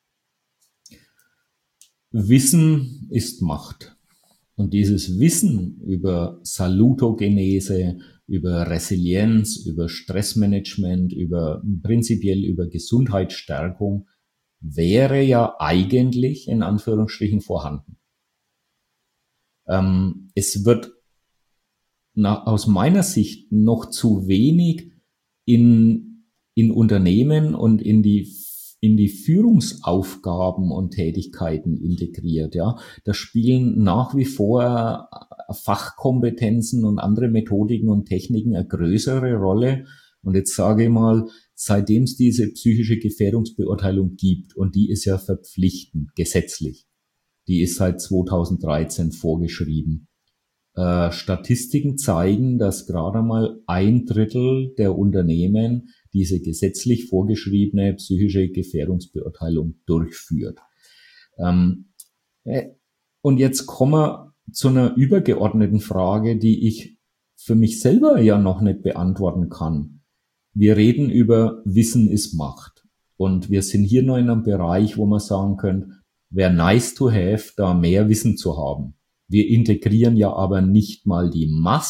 Wissen ist Macht. Und dieses Wissen über Salutogenese, über Resilienz, über Stressmanagement, über prinzipiell über Gesundheitsstärkung wäre ja eigentlich in Anführungsstrichen vorhanden. Ähm, es wird na, aus meiner Sicht noch zu wenig in, in Unternehmen und in die in die Führungsaufgaben und Tätigkeiten integriert, ja. Da spielen nach wie vor Fachkompetenzen und andere Methodiken und Techniken eine größere Rolle. Und jetzt sage ich mal, seitdem es diese psychische Gefährdungsbeurteilung gibt, und die ist ja verpflichtend, gesetzlich, die ist seit zweitausenddreizehn vorgeschrieben. Äh, Statistiken zeigen, dass gerade mal ein Drittel der Unternehmen diese gesetzlich vorgeschriebene psychische Gefährdungsbeurteilung durchführt. Ähm, äh, und jetzt kommen wir zu einer übergeordneten Frage, die ich für mich selber ja noch nicht beantworten kann. Wir reden über Wissen ist Macht. Und wir sind hier noch in einem Bereich, wo man sagen könnte, wäre nice to have, da mehr Wissen zu haben. Wir integrieren ja aber nicht mal die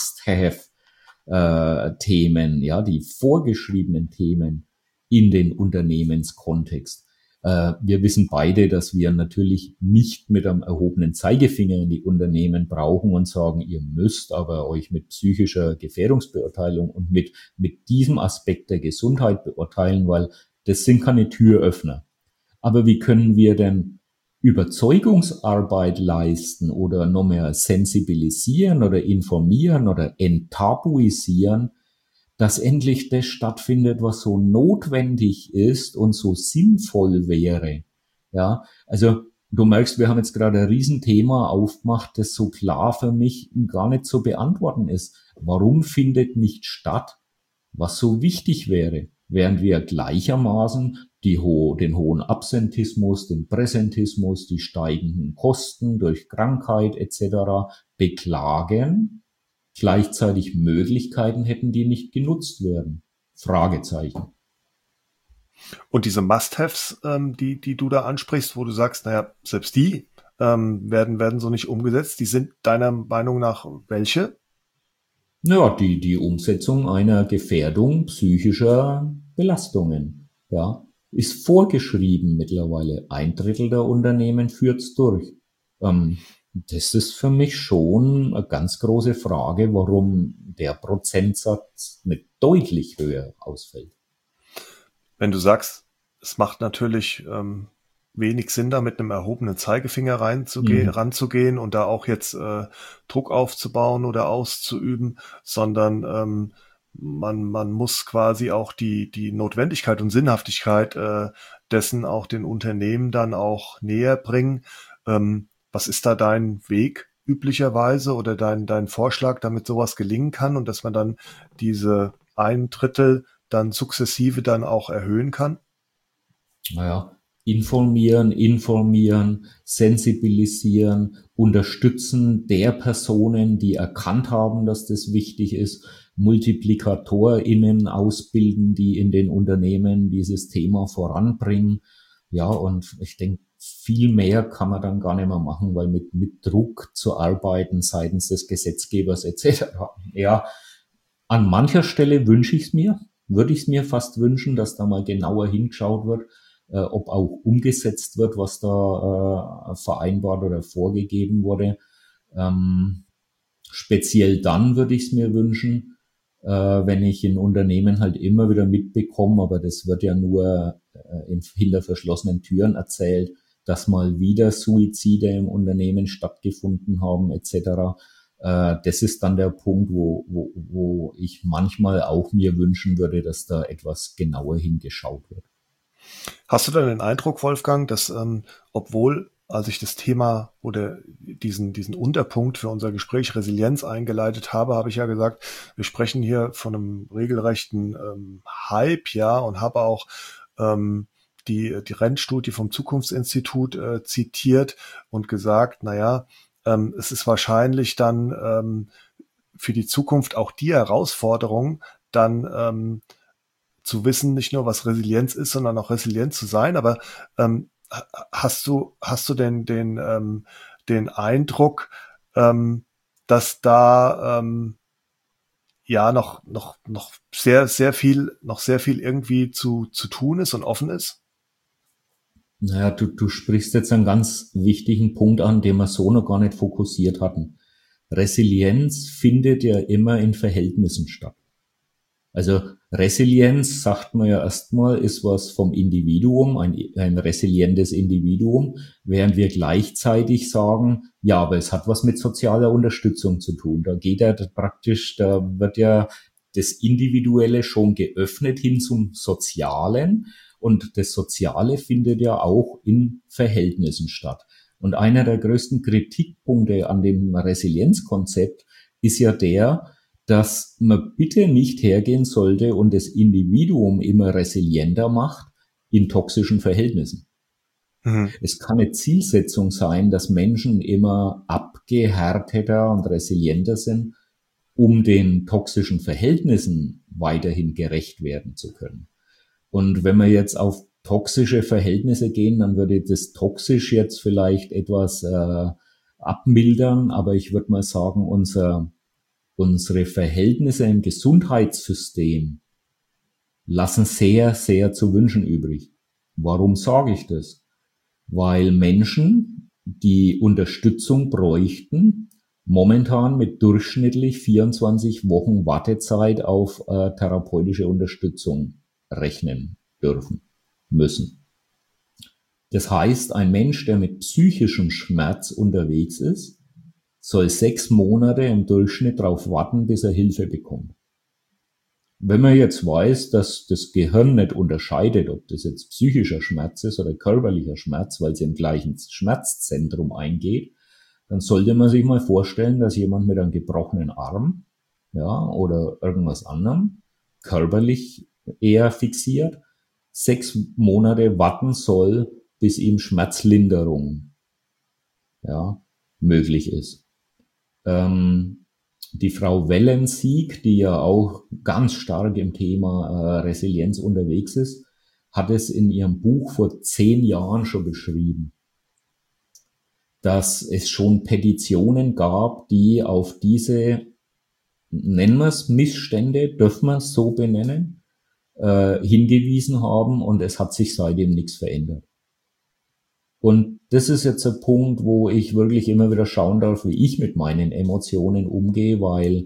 Must-have-Themen, ja, die vorgeschriebenen Themen in den Unternehmenskontext. Äh, wir wissen beide, dass wir natürlich nicht mit einem erhobenen Zeigefinger in die Unternehmen brauchen und sagen, ihr müsst aber euch mit psychischer Gefährdungsbeurteilung und mit, mit diesem Aspekt der Gesundheit beurteilen, weil das sind keine Türöffner. Aber wie können wir denn Überzeugungsarbeit leisten oder noch mehr sensibilisieren oder informieren oder enttabuisieren, dass endlich das stattfindet, was so notwendig ist und so sinnvoll wäre. Ja, also du merkst, wir haben jetzt gerade ein Riesenthema aufgemacht, das so klar für mich gar nicht zu beantworten ist. Warum findet nicht statt, was so wichtig wäre, während wir gleichermaßen die ho- den hohen Absentismus, den Präsentismus, die steigenden Kosten durch Krankheit et cetera beklagen, gleichzeitig Möglichkeiten hätten, die nicht genutzt werden? Fragezeichen. Und diese Must-Haves, ähm, die, die du da ansprichst, wo du sagst, naja, selbst die ähm, werden, werden so nicht umgesetzt, die sind deiner Meinung nach welche? Naja, die, die Umsetzung einer Gefährdung psychischer Belastungen, ja, ist vorgeschrieben mittlerweile. Ein Drittel der Unternehmen führt's durch. Ähm, das ist für mich schon eine ganz große Frage, warum der Prozentsatz nicht deutlich höher ausfällt. Wenn du sagst, es macht natürlich ähm, wenig Sinn, da mit einem erhobenen Zeigefinger reinzugehen, Mhm. ranzugehen und da auch jetzt äh, Druck aufzubauen oder auszuüben, sondern ähm, man, man muss quasi auch die, die Notwendigkeit und Sinnhaftigkeit äh, dessen auch den Unternehmen dann auch näher bringen. Ähm, was ist da dein Weg üblicherweise oder dein, dein Vorschlag, damit sowas gelingen kann und dass man dann diese ein Drittel dann sukzessive dann auch erhöhen kann? Naja, informieren, informieren, sensibilisieren, unterstützen der Personen, die erkannt haben, dass das wichtig ist, MultiplikatorInnen ausbilden, die in den Unternehmen dieses Thema voranbringen. Ja, und ich denke, viel mehr kann man dann gar nicht mehr machen, weil mit, mit Druck zu arbeiten seitens des Gesetzgebers et cetera. Ja, an mancher Stelle wünsche ich es mir, würde ich es mir fast wünschen, dass da mal genauer hingeschaut wird, äh, ob auch umgesetzt wird, was da äh, vereinbart oder vorgegeben wurde. Ähm, speziell dann würde ich es mir wünschen, äh, wenn ich in Unternehmen halt immer wieder mitbekomme, aber das wird ja nur äh, in, hinter verschlossenen Türen erzählt, dass mal wieder Suizide im Unternehmen stattgefunden haben et cetera. Äh, das ist dann der Punkt, wo, wo, wo ich manchmal auch mir wünschen würde, dass da etwas genauer hingeschaut wird. Hast du denn den Eindruck, Wolfgang, dass ähm, obwohl, als ich das Thema oder diesen, diesen Unterpunkt für unser Gespräch Resilienz eingeleitet habe, habe ich ja gesagt, wir sprechen hier von einem regelrechten ähm, Hype, ja, und habe auch ähm, die, die Rennstudie vom Zukunftsinstitut äh, zitiert und gesagt, naja, ähm, es ist wahrscheinlich dann ähm, für die Zukunft auch die Herausforderung, dann ähm, zu wissen, nicht nur was Resilienz ist, sondern auch resilient zu sein. Aber ähm, hast du, hast du denn den, ähm, den Eindruck, ähm, dass da ähm, ja noch, noch, noch sehr, sehr viel, noch sehr viel irgendwie zu, zu tun ist und offen ist? Naja, du, du sprichst jetzt einen ganz wichtigen Punkt an, den wir so noch gar nicht fokussiert hatten. Resilienz findet ja immer in Verhältnissen statt. Also Resilienz, sagt man ja erstmal, ist was vom Individuum, ein, ein resilientes Individuum, während wir gleichzeitig sagen, ja, aber es hat was mit sozialer Unterstützung zu tun. Da geht ja praktisch, da wird ja das Individuelle schon geöffnet hin zum Sozialen und das Soziale findet ja auch in Verhältnissen statt. Und einer der größten Kritikpunkte an dem Resilienzkonzept ist ja der, dass man bitte nicht hergehen sollte und das Individuum immer resilienter macht in toxischen Verhältnissen. Mhm. Es kann eine Zielsetzung sein, dass Menschen immer abgehärteter und resilienter sind, um den toxischen Verhältnissen weiterhin gerecht werden zu können. Und wenn wir jetzt auf toxische Verhältnisse gehen, dann würde das toxisch jetzt vielleicht etwas äh, abmildern, aber ich würde mal sagen, unser Unsere Verhältnisse im Gesundheitssystem lassen sehr, sehr zu wünschen übrig. Warum sage ich das? Weil Menschen, die Unterstützung bräuchten, momentan mit durchschnittlich vierundzwanzig Wochen Wartezeit auf äh, therapeutische Unterstützung rechnen dürfen, müssen. Das heißt, ein Mensch, der mit psychischem Schmerz unterwegs ist, soll sechs Monate im Durchschnitt darauf warten, bis er Hilfe bekommt. wenn man jetzt weiß, dass das Gehirn nicht unterscheidet, ob das jetzt psychischer Schmerz ist oder körperlicher Schmerz, weil es im gleichen Schmerzzentrum eingeht, dann sollte man sich mal vorstellen, dass jemand mit einem gebrochenen Arm, ja, oder irgendwas anderem, körperlich eher fixiert, sechs Monate warten soll, bis ihm Schmerzlinderung, ja, möglich ist. Ähm, die Frau Wellensiek, die ja auch ganz stark im Thema äh, Resilienz unterwegs ist, hat es in ihrem Buch vor zehn Jahren schon beschrieben, dass es schon Petitionen gab, die auf diese, nennen wir es Missstände, dürfen wir es so benennen, äh, hingewiesen haben, und es hat sich seitdem nichts verändert. Und das ist jetzt ein Punkt, wo ich wirklich immer wieder schauen darf, wie ich mit meinen Emotionen umgehe, weil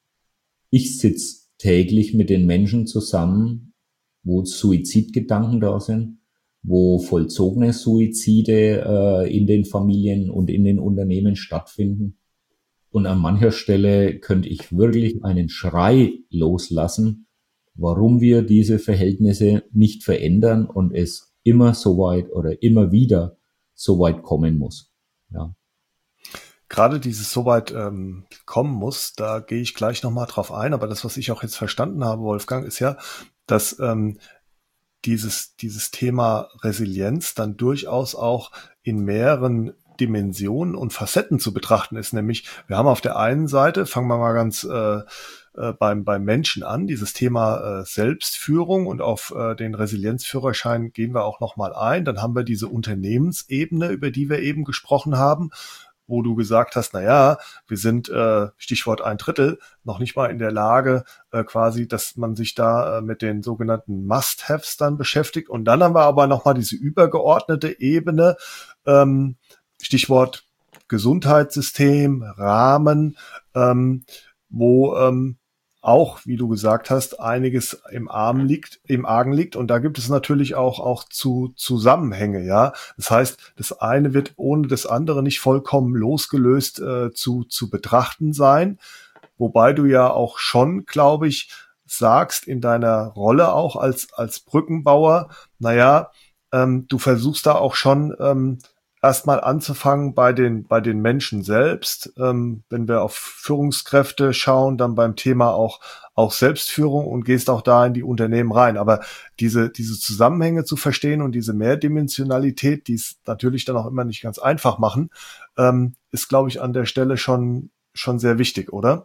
ich sitze täglich mit den Menschen zusammen, wo Suizidgedanken da sind, wo vollzogene Suizide äh, in den Familien und in den Unternehmen stattfinden. Und an mancher Stelle könnte ich wirklich einen Schrei loslassen, warum wir diese Verhältnisse nicht verändern und es immer so weit oder immer wieder so weit kommen muss. Ja. Gerade dieses so weit ähm, kommen muss, da gehe ich gleich nochmal drauf ein, aber das, was ich auch jetzt verstanden habe, Wolfgang, ist ja, dass ähm, dieses, dieses Thema Resilienz dann durchaus auch in mehreren Dimensionen und Facetten zu betrachten ist. Nämlich, wir haben auf der einen Seite, fangen wir mal ganz äh, äh, beim, beim Menschen an, dieses Thema äh, Selbstführung, und auf äh, den Resilienzführerschein gehen wir auch nochmal ein. Dann haben wir diese Unternehmensebene, über die wir eben gesprochen haben, wo du gesagt hast, na ja, wir sind, äh, Stichwort ein Drittel, noch nicht mal in der Lage, äh, quasi, dass man sich da äh, mit den sogenannten Must-Haves dann beschäftigt. Und dann haben wir aber nochmal diese übergeordnete Ebene, ähm, Stichwort Gesundheitssystem, Rahmen, ähm, wo ähm, auch, wie du gesagt hast, einiges im Arm liegt, im Argen liegt. Und da gibt es natürlich auch, auch zu Zusammenhänge, ja. Das heißt, das eine wird ohne das andere nicht vollkommen losgelöst äh, zu, zu betrachten sein. Wobei du ja auch schon, glaube ich, sagst in deiner Rolle auch als, als Brückenbauer, naja, ähm, du versuchst da auch schon, ähm, erstmal anzufangen bei den, bei den Menschen selbst. Ähm, wenn wir auf Führungskräfte schauen, dann beim Thema auch, auch Selbstführung, und gehst auch da in die Unternehmen rein. Aber diese, diese Zusammenhänge zu verstehen und diese Mehrdimensionalität, die es natürlich dann auch immer nicht ganz einfach machen, ähm, ist, glaube ich, an der Stelle schon, schon sehr wichtig, oder?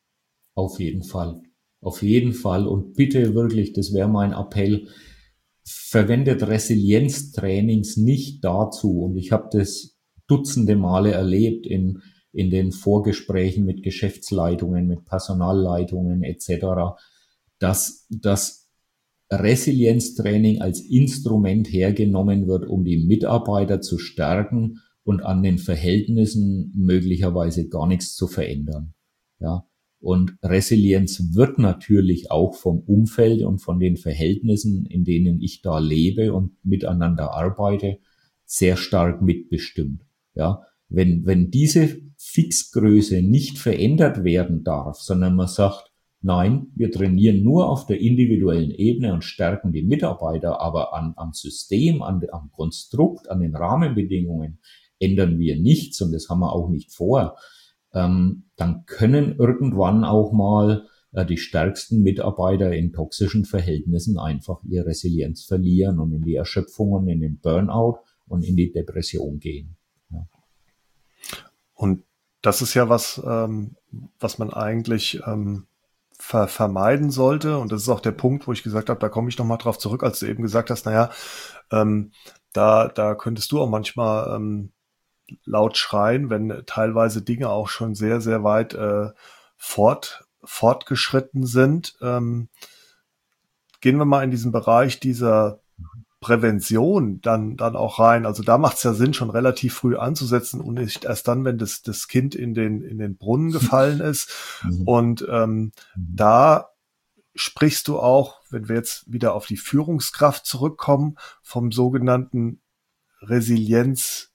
Auf jeden Fall. Auf jeden Fall. Und bitte wirklich, das wäre mein Appell, verwendet Resilienztrainings nicht dazu, und ich habe das dutzende Male erlebt in, in den Vorgesprächen mit Geschäftsleitungen, mit Personalleitungen et cetera, dass das Resilienztraining als Instrument hergenommen wird, um die Mitarbeiter zu stärken und an den Verhältnissen möglicherweise gar nichts zu verändern. Ja. Und Resilienz wird natürlich auch vom Umfeld und von den Verhältnissen, in denen ich da lebe und miteinander arbeite, sehr stark mitbestimmt. Ja, wenn, wenn diese Fixgröße nicht verändert werden darf, sondern man sagt, nein, wir trainieren nur auf der individuellen Ebene und stärken die Mitarbeiter, aber an, am System, an, am Konstrukt, an den Rahmenbedingungen ändern wir nichts, und das haben wir auch nicht vor, ähm, dann können irgendwann auch mal äh, die stärksten Mitarbeiter in toxischen Verhältnissen einfach ihre Resilienz verlieren und in die Erschöpfung und in den Burnout und in die Depression gehen. Ja. Und das ist ja was, ähm, was man eigentlich ähm, ver vermeiden sollte. Und das ist auch der Punkt, wo ich gesagt habe, da komme ich nochmal drauf zurück, als du eben gesagt hast, naja, ähm, da, da könntest du auch manchmal ähm, laut schreien, wenn teilweise Dinge auch schon sehr, sehr weit äh, fort, fortgeschritten sind. Ähm, gehen wir mal in diesen Bereich dieser Prävention dann, dann auch rein. Also da macht es ja Sinn, schon relativ früh anzusetzen und nicht erst dann, wenn das, das Kind in den, in den Brunnen gefallen ist. Und ähm, da sprichst du auch, wenn wir jetzt wieder auf die Führungskraft zurückkommen, vom sogenannten Resilienz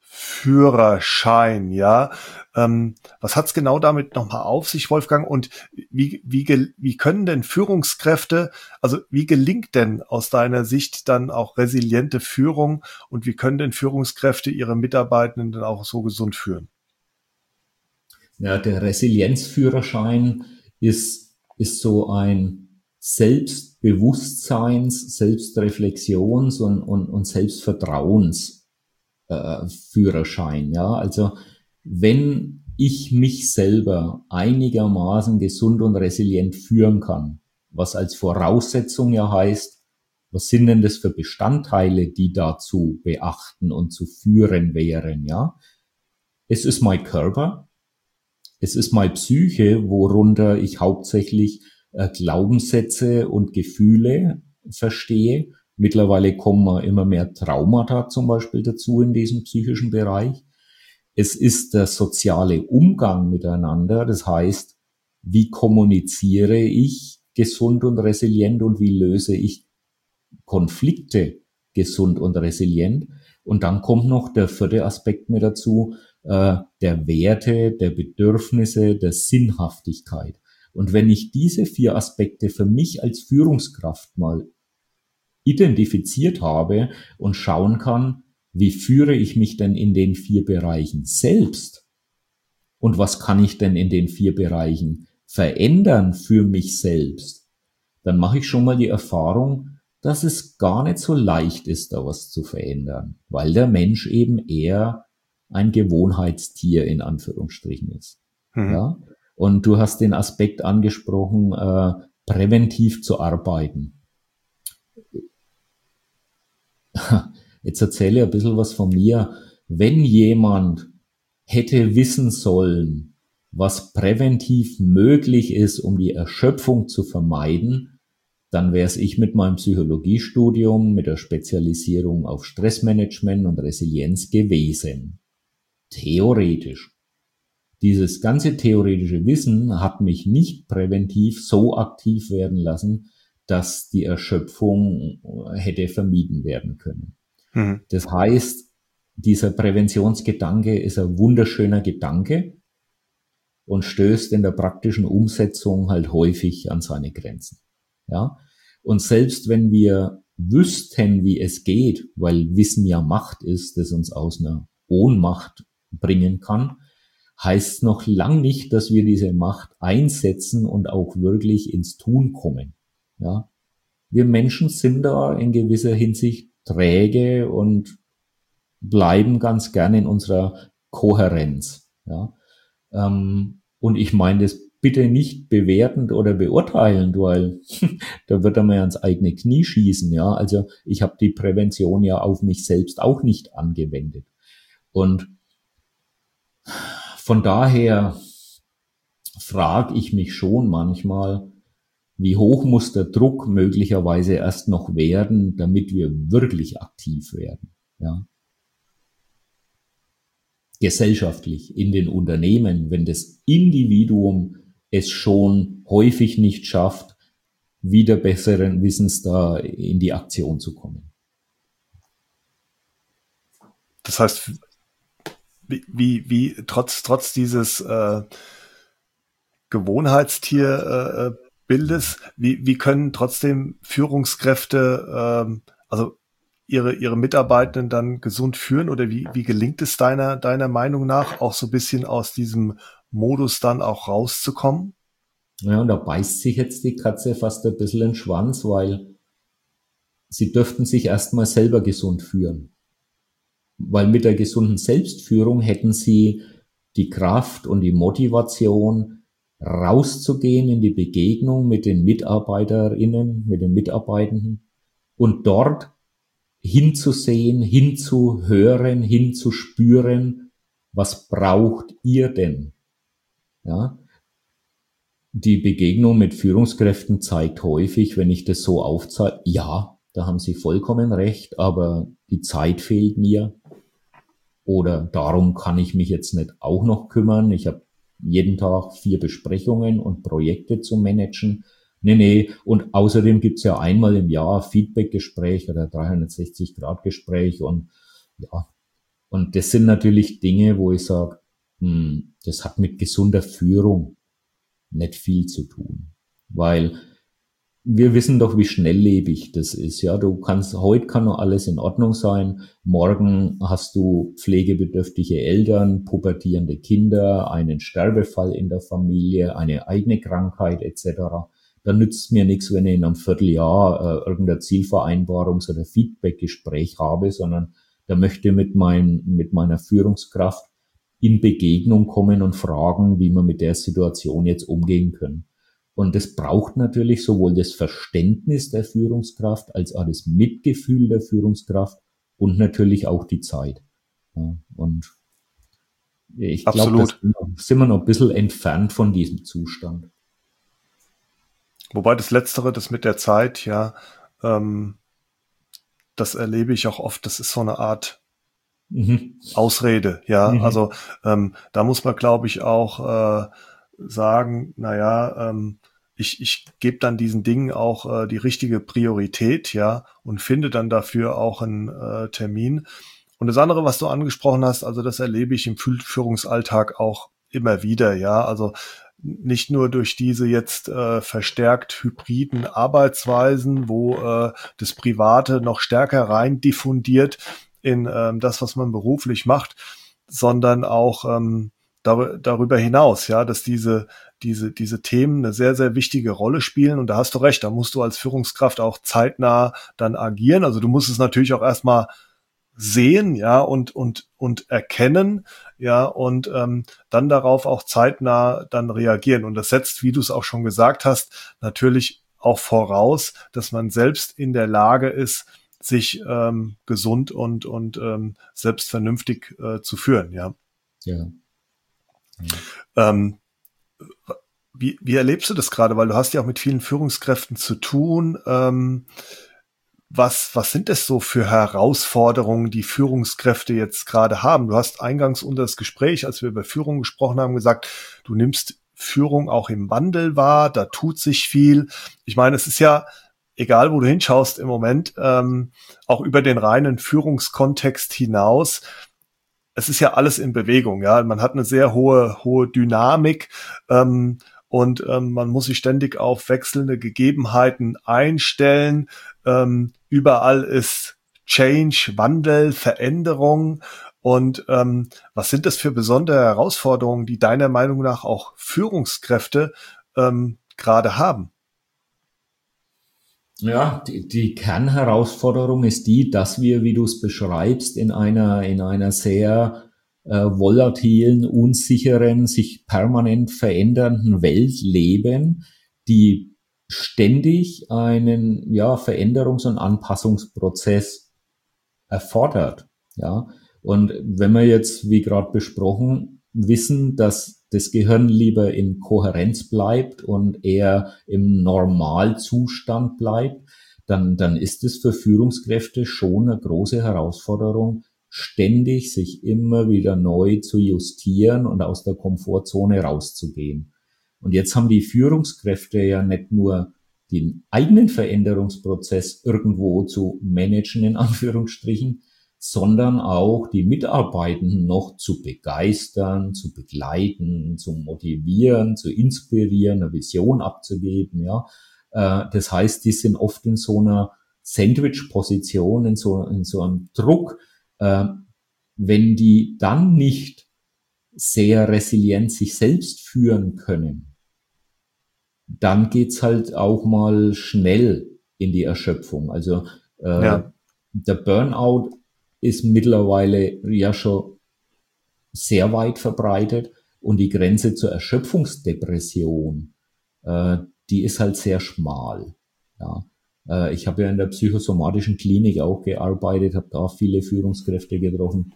Führerschein, ja. Ähm, was hat's genau damit nochmal auf sich, Wolfgang? Und wie, wie, gel- wie können denn Führungskräfte, also wie gelingt denn aus deiner Sicht dann auch resiliente Führung und wie können denn Führungskräfte ihre Mitarbeitenden dann auch so gesund führen? Ja, der Resilienzführerschein ist, ist so ein Selbstbewusstseins-, Selbstreflexions- und, und, und Selbstvertrauens äh, Führerschein. Ja, also wenn ich mich selber einigermaßen gesund und resilient führen kann, was als Voraussetzung ja heißt, was sind denn das für Bestandteile, die da zu beachten und zu führen wären, ja? Es ist mein Körper, es ist meine Psyche, worunter ich hauptsächlich äh, Glaubenssätze und Gefühle verstehe. Mittlerweile kommen wir immer mehr Traumata zum Beispiel dazu in diesem psychischen Bereich. Es ist der soziale Umgang miteinander. Das heißt, wie kommuniziere ich gesund und resilient und wie löse ich Konflikte gesund und resilient. Und dann kommt noch der vierte Aspekt mit dazu, äh, der Werte, der Bedürfnisse, der Sinnhaftigkeit. Und wenn ich diese vier Aspekte für mich als Führungskraft mal identifiziert habe und schauen kann, wie führe ich mich denn in den vier Bereichen selbst und was kann ich denn in den vier Bereichen verändern für mich selbst, dann mache ich schon mal die Erfahrung, dass es gar nicht so leicht ist, da was zu verändern, weil der Mensch eben eher ein Gewohnheitstier in Anführungsstrichen ist. Mhm. Ja, und du hast den Aspekt angesprochen, äh, präventiv zu arbeiten. Jetzt erzähle ich ein bisschen was von mir. Wenn jemand hätte wissen sollen, was präventiv möglich ist, um die Erschöpfung zu vermeiden, dann wäre es ich mit meinem Psychologiestudium, mit der Spezialisierung auf Stressmanagement und Resilienz gewesen. Theoretisch. Dieses ganze theoretische Wissen hat mich nicht präventiv so aktiv werden lassen, dass die Erschöpfung hätte vermieden werden können. Mhm. Das heißt, dieser Präventionsgedanke ist ein wunderschöner Gedanke und stößt in der praktischen Umsetzung halt häufig an seine Grenzen. Ja? Und selbst wenn wir wüssten, wie es geht, weil Wissen ja Macht ist, das uns aus einer Ohnmacht bringen kann, heißt noch lang nicht, dass wir diese Macht einsetzen und auch wirklich ins Tun kommen. Ja? Wir Menschen sind da in gewisser Hinsicht träge und bleiben ganz gerne in unserer Kohärenz. Ja? Ähm, und ich meine das bitte nicht bewertend oder beurteilend, weil da wird er mir ans eigene Knie schießen. Ja, also ich habe die Prävention ja auf mich selbst auch nicht angewendet. Und von daher frage ich mich schon manchmal, wie hoch muss der Druck möglicherweise erst noch werden, damit wir wirklich aktiv werden. Ja. Gesellschaftlich, in den Unternehmen, wenn das Individuum es schon häufig nicht schafft, wieder besseren Wissens da in die Aktion zu kommen. Das heißt, wie, wie, wie trotz, trotz dieses äh, Gewohnheitstierbildes, äh, wie, wie können trotzdem Führungskräfte, ähm, also ihre, ihre Mitarbeitenden dann gesund führen oder wie, wie gelingt es deiner, deiner Meinung nach, auch so ein bisschen aus diesem Modus dann auch rauszukommen? Ja, und da beißt sich jetzt die Katze fast ein bisschen in den Schwanz, weil sie dürften sich erstmal selber gesund führen. Weil mit der gesunden Selbstführung hätten sie die Kraft und die Motivation, rauszugehen in die Begegnung mit den MitarbeiterInnen, mit den Mitarbeitenden und dort hinzusehen, hinzuhören, hinzuspüren, was braucht ihr denn? Ja, die Begegnung mit Führungskräften zeigt häufig, wenn ich das so aufzeige, ja, da haben Sie vollkommen recht, aber die Zeit fehlt mir oder darum kann ich mich jetzt nicht auch noch kümmern. Ich habe jeden Tag vier Besprechungen und Projekte zu managen. Nee, nee, und außerdem gibt's ja einmal im Jahr Feedback-Gespräch oder dreihundertsechzig Grad Gespräch und ja, Und das sind natürlich Dinge, wo ich sage, hm, das hat mit gesunder Führung nicht viel zu tun. Weil wir wissen doch, wie schnelllebig das ist. Ja, du kannst, heute kann noch alles in Ordnung sein. Morgen hast du pflegebedürftige Eltern, pubertierende Kinder, einen Sterbefall in der Familie, eine eigene Krankheit et cetera. Da nützt mir nichts, wenn ich in einem Vierteljahr äh, irgendein Zielvereinbarungs- oder Feedbackgespräch habe, sondern da möchte mit mein, mit meiner Führungskraft in Begegnung kommen und fragen, wie wir mit der Situation jetzt umgehen können. Und das braucht natürlich sowohl das Verständnis der Führungskraft als auch das Mitgefühl der Führungskraft und natürlich auch die Zeit. Ja, und ich glaube, da sind wir noch ein bisschen entfernt von diesem Zustand. Wobei das Letztere, das mit der Zeit, ja, ähm, das erlebe ich auch oft, das ist so eine Art mhm. Ausrede, ja. Mhm. Also ähm, da muss man, glaube ich, auch äh, sagen, naja, ähm, ich, ich gebe dann diesen Dingen auch äh, die richtige Priorität, ja, und finde dann dafür auch einen äh, Termin. Und das andere, was du angesprochen hast, also das erlebe ich im Führungsalltag auch immer wieder, ja, also nicht nur durch diese jetzt äh, verstärkt hybriden Arbeitsweisen, wo äh, das Private noch stärker rein diffundiert in ähm, das, was man beruflich macht, sondern auch ähm, dar- darüber hinaus, ja, dass diese diese diese Themen eine sehr, sehr wichtige Rolle spielen. Und da hast du recht, da musst du als Führungskraft auch zeitnah dann agieren. Also du musst es natürlich auch erstmal sehen, ja, und und und erkennen, ja, und ähm, dann darauf auch zeitnah dann reagieren. Und das setzt, wie du es auch schon gesagt hast, natürlich auch voraus, dass man selbst in der Lage ist, sich ähm, gesund und und ähm, selbst vernünftig äh, zu führen, ja. Ja. ja. Ähm, wie, wie erlebst du das gerade? Weil du hast ja auch mit vielen Führungskräften zu tun. Ähm, Was, was sind es so für Herausforderungen, die Führungskräfte jetzt gerade haben? Du hast eingangs unter das Gespräch, als wir über Führung gesprochen haben, gesagt, du nimmst Führung auch im Wandel wahr, da tut sich viel. Ich meine, es ist ja, egal wo du hinschaust im Moment, ähm, auch über den reinen Führungskontext hinaus, es ist ja alles in Bewegung, ja. Man hat eine sehr hohe, hohe Dynamik, ähm, und ähm, man muss sich ständig auf wechselnde Gegebenheiten einstellen. Ähm, überall ist Change, Wandel, Veränderung. Und ähm, was sind das für besondere Herausforderungen, die deiner Meinung nach auch Führungskräfte ähm, gerade haben? Ja, die, die Kernherausforderung ist die, dass wir, wie du es beschreibst, in einer, in einer sehr äh, volatilen, unsicheren, sich permanent verändernden Welt leben, die ständig einen, ja, Veränderungs- und Anpassungsprozess erfordert, ja. Und wenn wir jetzt, wie gerade besprochen, wissen, dass das Gehirn lieber in Kohärenz bleibt und eher im Normalzustand bleibt, dann, dann ist es für Führungskräfte schon eine große Herausforderung, ständig sich immer wieder neu zu justieren und aus der Komfortzone rauszugehen. Und jetzt haben die Führungskräfte ja nicht nur den eigenen Veränderungsprozess irgendwo zu managen, in Anführungsstrichen, sondern auch die Mitarbeitenden noch zu begeistern, zu begleiten, zu motivieren, zu inspirieren, eine Vision abzugeben, ja. Das heißt, die sind oft in so einer Sandwich-Position, in so, in so einem Druck, wenn die dann nicht sehr resilient sich selbst führen können, dann geht's halt auch mal schnell in die Erschöpfung. Also äh, ja. Der Burnout ist mittlerweile ja schon sehr weit verbreitet und die Grenze zur Erschöpfungsdepression, äh, die ist halt sehr schmal. Ja. Äh, ich habe ja in der psychosomatischen Klinik auch gearbeitet, habe da viele Führungskräfte getroffen.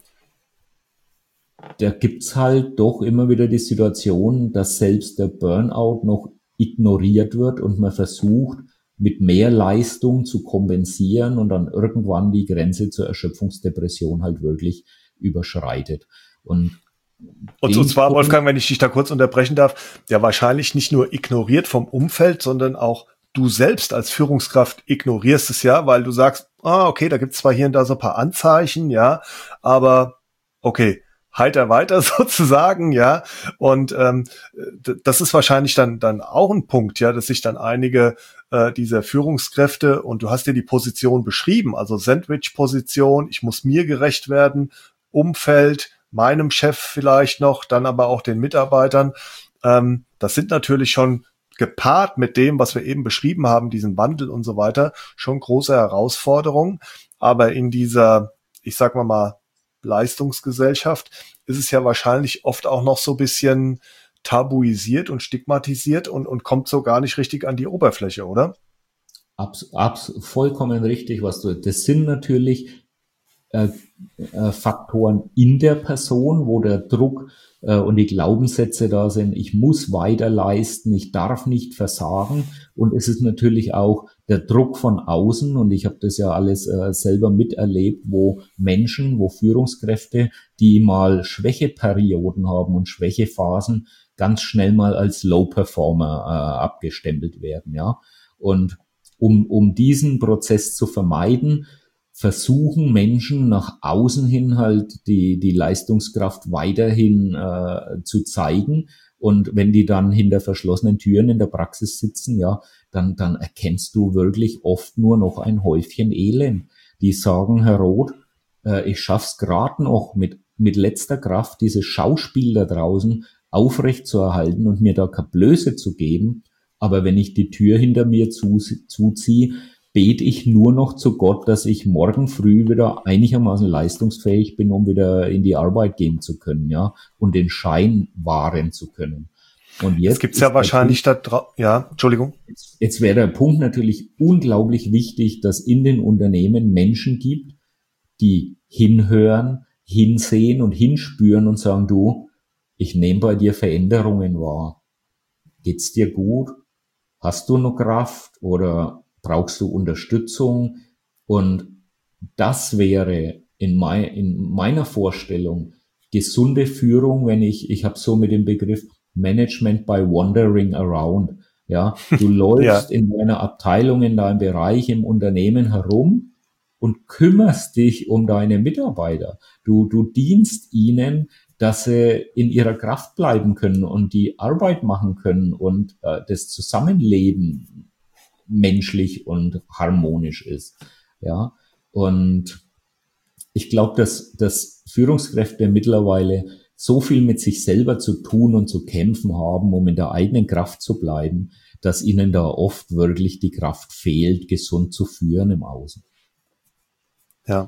Da gibt's halt doch immer wieder die Situation, dass selbst der Burnout noch ignoriert wird und man versucht, mit mehr Leistung zu kompensieren und dann irgendwann die Grenze zur Erschöpfungsdepression halt wirklich überschreitet. Und, und, und zwar, Wolfgang, wenn ich dich da kurz unterbrechen darf, der wahrscheinlich nicht nur ignoriert vom Umfeld, sondern auch du selbst als Führungskraft ignorierst es ja, weil du sagst, ah, okay, da gibt's zwar hier und da so ein paar Anzeichen, ja, aber okay, heiter weiter sozusagen, ja. Und ähm, d- das ist wahrscheinlich dann dann auch ein Punkt, ja, dass sich dann einige äh, dieser Führungskräfte, und du hast dir die Position beschrieben, also Sandwich-Position, ich muss mir gerecht werden, Umfeld, meinem Chef vielleicht noch, dann aber auch den Mitarbeitern. Ähm, das sind natürlich schon gepaart mit dem, was wir eben beschrieben haben, diesen Wandel und so weiter, schon große Herausforderungen. Aber in dieser, ich sag mal mal, Leistungsgesellschaft ist es ja wahrscheinlich oft auch noch so ein bisschen tabuisiert und stigmatisiert und, und kommt so gar nicht richtig an die Oberfläche, oder? Abs, abs, vollkommen richtig, was du, das sind natürlich äh, äh, Faktoren in der Person, wo der Druck äh, und die Glaubenssätze da sind, ich muss weiter leisten, ich darf nicht versagen. Und es ist natürlich auch der Druck von außen, und ich habe das ja alles äh, selber miterlebt, wo Menschen, wo Führungskräfte, die mal Schwächeperioden haben und Schwächephasen, ganz schnell mal als Low-Performer äh, abgestempelt werden, ja. Und um, um diesen Prozess zu vermeiden, versuchen Menschen nach außen hin halt die, die Leistungskraft weiterhin äh, zu zeigen. Und wenn die dann hinter verschlossenen Türen in der Praxis sitzen, ja, dann, dann erkennst du wirklich oft nur noch ein Häufchen Elend. Die sagen, Herr Roth, äh, ich schaff's gerade noch mit, mit letzter Kraft, dieses Schauspiel da draußen aufrecht zu erhalten und mir da keine Blöße zu geben. Aber wenn ich die Tür hinter mir zu, zuziehe, bete ich nur noch zu Gott, dass ich morgen früh wieder einigermaßen leistungsfähig bin, um wieder in die Arbeit gehen zu können, ja, und den Schein wahren zu können. Und Jetzt jetzt gibt's ja ist der wahrscheinlich Punkt, da drau- ja, Entschuldigung. jetzt, jetzt wäre der Punkt natürlich unglaublich wichtig, dass in den Unternehmen Menschen gibt, die hinhören, hinsehen und hinspüren und sagen, du, ich nehme bei dir Veränderungen wahr. Geht's dir gut? Hast du noch Kraft oder brauchst du Unterstützung? Und das wäre in, mein, in meiner Vorstellung gesunde Führung, wenn ich, ich habe so mit dem Begriff Management by Wandering Around. Ja, du Ja, läufst in deiner Abteilung, in deinem Bereich, im Unternehmen herum und kümmerst dich um deine Mitarbeiter. Du, du dienst ihnen, dass sie in ihrer Kraft bleiben können und die Arbeit machen können und äh, das Zusammenleben menschlich und harmonisch ist. Ja, und ich glaube, dass, dass Führungskräfte mittlerweile so viel mit sich selber zu tun und zu kämpfen haben, um in der eigenen Kraft zu bleiben, dass ihnen da oft wirklich die Kraft fehlt, gesund zu führen im Außen. ja.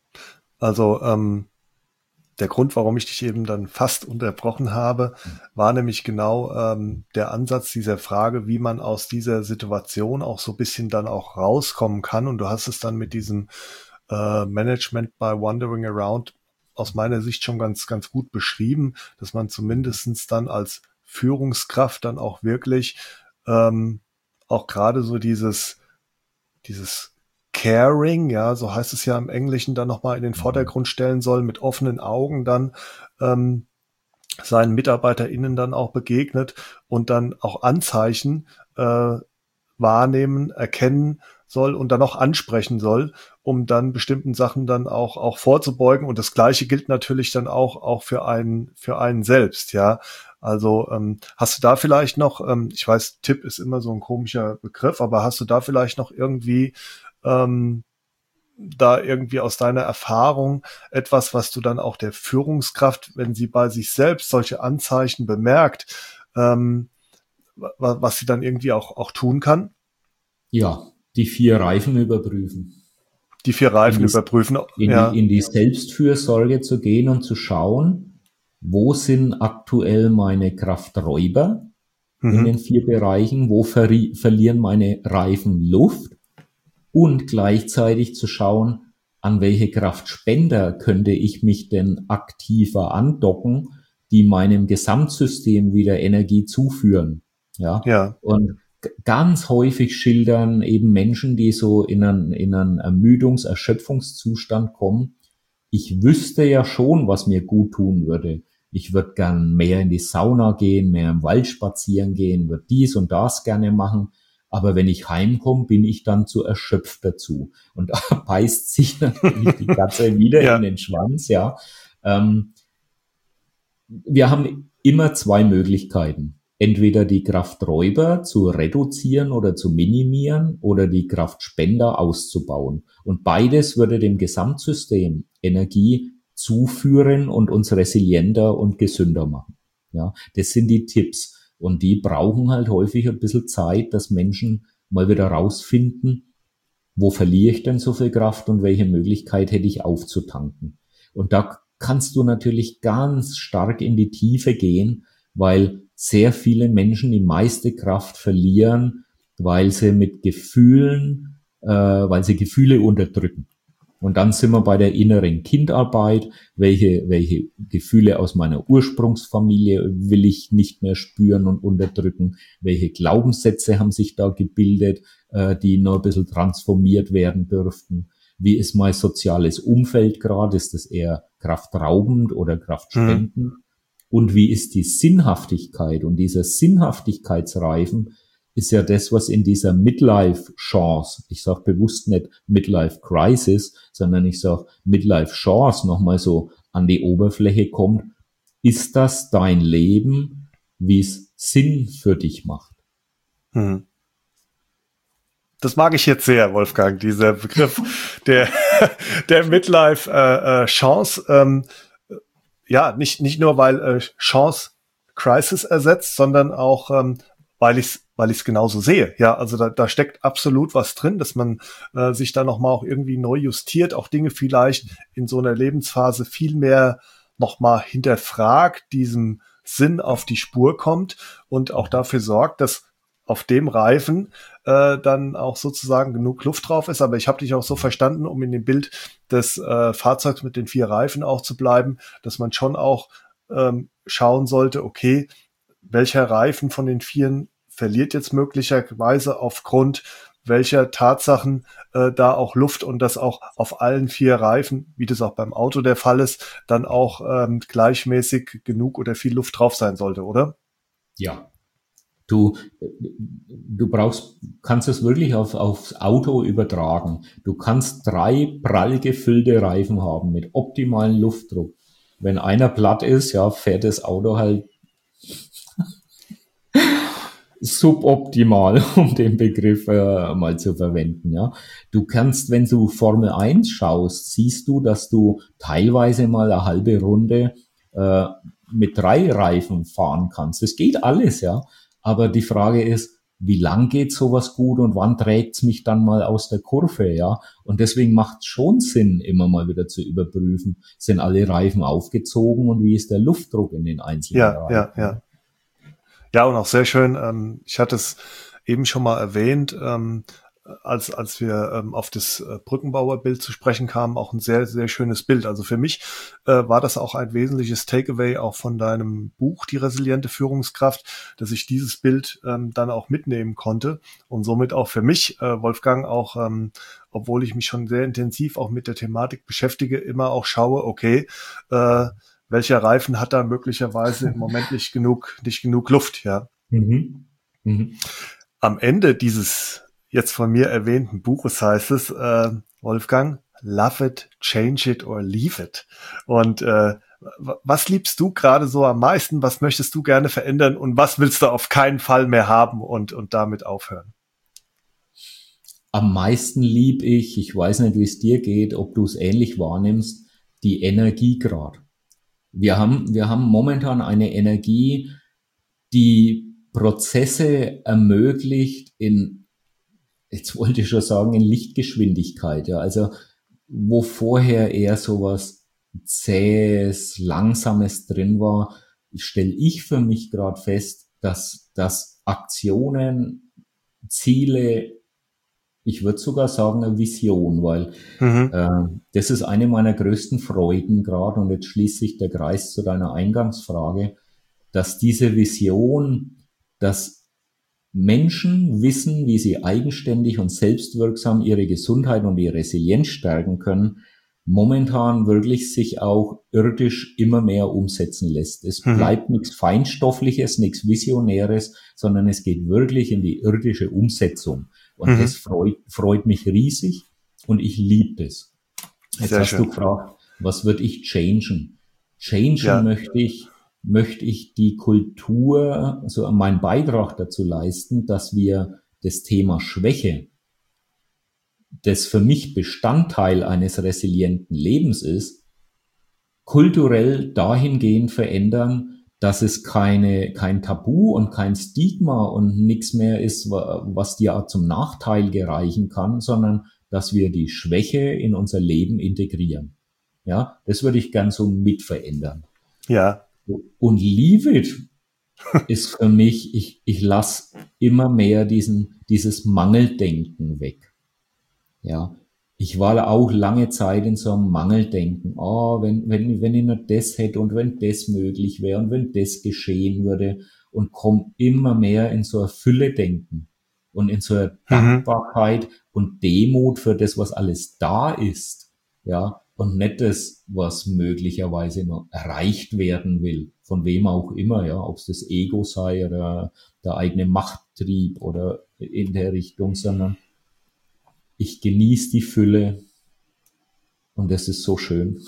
Also ähm, der Grund, warum ich dich eben dann fast unterbrochen habe, war nämlich genau ähm, der Ansatz dieser Frage, wie man aus dieser Situation auch so ein bisschen dann auch rauskommen kann. Und du hast es dann mit diesem äh, Management by Wandering Around aus meiner Sicht schon ganz, ganz gut beschrieben, dass man zumindestens dann als Führungskraft dann auch wirklich ähm, auch gerade so dieses, dieses Caring, ja, so heißt es ja im Englischen, dann nochmal in den Vordergrund stellen soll, mit offenen Augen dann ähm, seinen MitarbeiterInnen dann auch begegnet und dann auch Anzeichen äh, wahrnehmen, erkennen soll und dann auch ansprechen soll, um dann bestimmten Sachen dann auch auch vorzubeugen. Und das Gleiche gilt natürlich dann auch auch für einen für einen selbst, ja. Also ähm, hast du da vielleicht noch, ähm, ich weiß, Tipp ist immer so ein komischer Begriff, aber hast du da vielleicht noch irgendwie ähm, da irgendwie aus deiner Erfahrung etwas, was du dann auch der Führungskraft, wenn sie bei sich selbst solche Anzeichen bemerkt, ähm, wa- was sie dann irgendwie auch auch tun kann? Ja, die vier Reifen überprüfen. Die vier In Reifen die, überprüfen. in die, Ja. in die Selbstfürsorge zu gehen und zu schauen, wo sind aktuell meine Krafträuber in Mhm. den vier Bereichen, wo verri- verlieren meine Reifen Luft, und gleichzeitig zu schauen, an welche Kraftspender könnte ich mich denn aktiver andocken, die meinem Gesamtsystem wieder Energie zuführen. Ja, Ja. und g- ganz häufig schildern eben Menschen, die so in einen, in einen Ermüdungs-, Erschöpfungszustand kommen. Ich wüsste ja schon, was mir gut tun würde. Ich würde gern mehr in die Sauna gehen, mehr im Wald spazieren gehen, würde dies und das gerne machen. Aber wenn ich heimkomme, bin ich dann zu erschöpft dazu. Und da beißt sich natürlich die Katze wieder in Ja. den Schwanz, ja. Ähm, wir haben immer zwei Möglichkeiten. Entweder die Krafträuber zu reduzieren oder zu minimieren oder die Kraftspender auszubauen. Und beides würde dem Gesamtsystem Energie zuführen und uns resilienter und gesünder machen. Ja, das sind die Tipps. Und die brauchen halt häufig ein bisschen Zeit, dass Menschen mal wieder rausfinden, wo verliere ich denn so viel Kraft und welche Möglichkeit hätte ich aufzutanken. Und da kannst du natürlich ganz stark in die Tiefe gehen, weil sehr viele Menschen die meiste Kraft verlieren, weil sie mit Gefühlen, äh, weil sie Gefühle unterdrücken. Und dann sind wir bei der inneren Kindarbeit. Welche, welche Gefühle aus meiner Ursprungsfamilie will ich nicht mehr spüren und unterdrücken? Welche Glaubenssätze haben sich da gebildet, äh, die noch ein bisschen transformiert werden dürften? Wie ist mein soziales Umfeld gerade? Ist das eher kraftraubend oder kraftspendend? Mhm. Und wie ist die Sinnhaftigkeit? Und dieser Sinnhaftigkeitsreifen ist ja das, was in dieser Midlife-Chance, ich sage bewusst nicht Midlife-Crisis, sondern ich sage Midlife-Chance nochmal so an die Oberfläche kommt. Ist das dein Leben, wie es Sinn für dich macht? Hm. Das mag ich jetzt sehr, Wolfgang, dieser Begriff der, der Midlife-Chance. Äh, ähm, ja, nicht, nicht nur, weil äh, Chance Crisis ersetzt, sondern auch, ähm, weil ich es weil ich es genauso sehe. Ja, also da, da steckt absolut was drin, dass man äh, sich da nochmal auch irgendwie neu justiert, auch Dinge vielleicht in so einer Lebensphase viel mehr nochmal hinterfragt, diesem Sinn auf die Spur kommt und auch dafür sorgt, dass auf dem Reifen äh, dann auch sozusagen genug Luft drauf ist. Aber ich habe dich auch so verstanden, um in dem Bild des äh, Fahrzeugs mit den vier Reifen auch zu bleiben, dass man schon auch ähm, schauen sollte, okay, welcher Reifen von den vieren verliert jetzt möglicherweise aufgrund welcher Tatsachen äh, da auch Luft und das auch auf allen vier Reifen, wie das auch beim Auto der Fall ist, dann auch ähm, gleichmäßig genug oder viel Luft drauf sein sollte, oder? Ja. Du, du brauchst, kannst es wirklich auf, aufs Auto übertragen. Du kannst drei prall gefüllte Reifen haben mit optimalem Luftdruck. Wenn einer platt ist, ja, fährt das Auto halt suboptimal, um den Begriff äh, mal zu verwenden, ja. Du kannst, wenn du Formel eins schaust, siehst du, dass du teilweise mal eine halbe Runde äh, mit drei Reifen fahren kannst. Das geht alles, ja. Aber die Frage ist, wie lang geht sowas gut und wann trägt's mich dann mal aus der Kurve, ja? Und deswegen macht es schon Sinn, immer mal wieder zu überprüfen, sind alle Reifen aufgezogen und wie ist der Luftdruck in den einzelnen ja, Reifen? Ja, ja, ja. Und auch sehr schön, ähm, ich hatte es eben schon mal erwähnt, ähm, als als wir ähm, auf das äh, Brückenbauerbild zu sprechen kamen, auch ein sehr, sehr schönes Bild. Also für mich äh, war das auch ein wesentliches Takeaway auch von deinem Buch, Die resiliente Führungskraft, dass ich dieses Bild ähm, dann auch mitnehmen konnte und somit auch für mich, äh, Wolfgang, auch, ähm, obwohl ich mich schon sehr intensiv auch mit der Thematik beschäftige, immer auch schaue, okay, äh, welcher Reifen hat da möglicherweise im Moment nicht genug, nicht genug Luft, ja. Mhm. Mhm. Am Ende dieses jetzt von mir erwähnten Buches heißt es, äh, Wolfgang, love it, change it or leave it. Und äh, was liebst du gerade so am meisten? Was möchtest du gerne verändern? Und was willst du auf keinen Fall mehr haben und, und damit aufhören? Am meisten lieb ich, ich weiß nicht, wie es dir geht, ob du es ähnlich wahrnimmst, die Energie gerade. Wir haben, wir haben momentan eine Energie, die Prozesse ermöglicht in, jetzt wollte ich schon sagen, in Lichtgeschwindigkeit, ja, also wo vorher eher sowas zähes, langsames drin war, stelle ich für mich gerade fest, dass, dass Aktionen, Ziele, ich würde sogar sagen eine Vision, weil mhm. äh, das ist eine meiner größten Freuden gerade und jetzt schließt sich der Kreis zu deiner Eingangsfrage, dass diese Vision, dass Menschen wissen, wie sie eigenständig und selbstwirksam ihre Gesundheit und ihre Resilienz stärken können, momentan wirklich sich auch irdisch immer mehr umsetzen lässt. Es mhm. bleibt nichts Feinstoffliches, nichts Visionäres, sondern es geht wirklich in die irdische Umsetzung. Und mhm. das freut, freut mich riesig und ich liebe das. Jetzt Sehr hast schön. Du gefragt, was würde ich changen? Changen Ja. möchte ich, möchte ich die Kultur, also meinen Beitrag dazu leisten, dass wir das Thema Schwäche, das für mich Bestandteil eines resilienten Lebens ist, kulturell dahingehend verändern, dass es keine, kein Tabu und kein Stigma und nichts mehr ist, was dir zum Nachteil gereichen kann, sondern dass wir die Schwäche in unser Leben integrieren. Ja, das würde ich gern so mit verändern. Ja. Und Leave It ist für mich, ich, ich lasse immer mehr diesen, dieses Mangeldenken weg. Ja, ich war auch lange Zeit in so einem Mangeldenken. Oh, wenn, wenn, wenn ich nur das hätte und wenn das möglich wäre und wenn das geschehen würde, und komme immer mehr in so ein Fülle-Denken und in so eine Mhm. Dankbarkeit und Demut für das, was alles da ist. Ja, und nicht das, was möglicherweise noch erreicht werden will, von wem auch immer, ja, ob es das Ego sei oder der eigene Machttrieb oder in der Richtung, sondern ich genieße die Fülle und das ist so schön.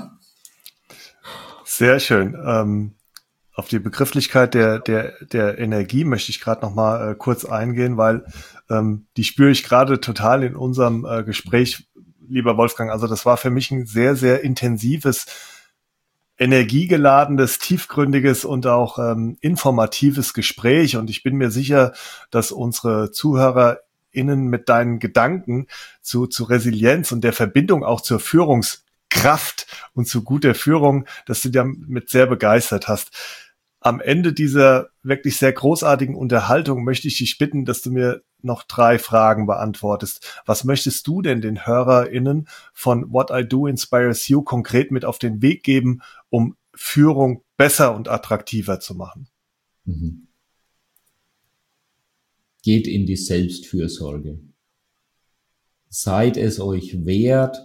Sehr schön. Ähm, auf die Begrifflichkeit der, der, der Energie möchte ich gerade noch mal äh, kurz eingehen, weil ähm, die spüre ich gerade total in unserem äh, Gespräch, lieber Wolfgang. Also das war für mich ein sehr, sehr intensives, energiegeladenes, tiefgründiges und auch ähm, informatives Gespräch. Und ich bin mir sicher, dass unsere ZuhörerInnen mit deinen Gedanken zu, zu Resilienz und der Verbindung auch zur Führungskraft und zu guter Führung, dass du damit sehr begeistert hast. Am Ende dieser wirklich sehr großartigen Unterhaltung möchte ich dich bitten, dass du mir noch drei Fragen beantwortest. Was möchtest du denn den HörerInnen von What I Do Inspires You konkret mit auf den Weg geben, um Führung besser und attraktiver zu machen? Mhm. Geht in die Selbstfürsorge. Seid es euch wert,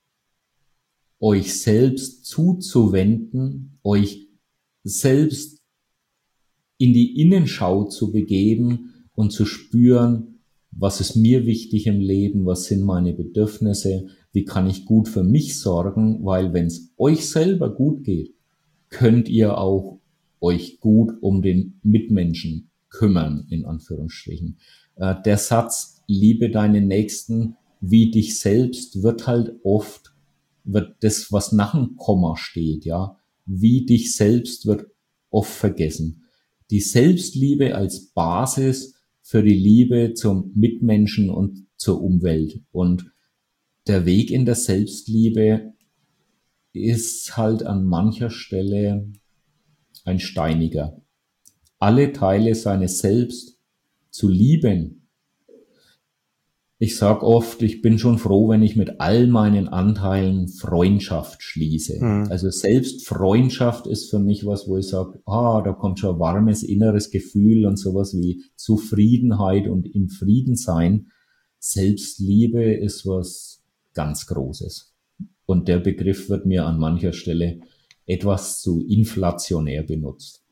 euch selbst zuzuwenden, euch selbst in die Innenschau zu begeben und zu spüren, was ist mir wichtig im Leben, was sind meine Bedürfnisse, wie kann ich gut für mich sorgen, weil wenn es euch selber gut geht, könnt ihr auch euch gut um den Mitmenschen kümmern, in Anführungsstrichen. Äh, der Satz, liebe deinen Nächsten wie dich selbst, wird halt oft, wird das, was nach dem Komma steht, ja, wie dich selbst wird oft vergessen. Die Selbstliebe als Basis für die Liebe zum Mitmenschen und zur Umwelt. Und der Weg in der Selbstliebe ist halt an mancher Stelle ein steiniger. Alle Teile seines Selbst zu lieben. Ich sag oft, ich bin schon froh, wenn ich mit all meinen Anteilen Freundschaft schließe. Hm. Also Selbstfreundschaft ist für mich was, wo ich sage, ah, da kommt schon ein warmes inneres Gefühl und sowas wie Zufriedenheit und im Frieden sein. Selbstliebe ist was ganz Großes. Und der Begriff wird mir an mancher Stelle etwas zu inflationär benutzt.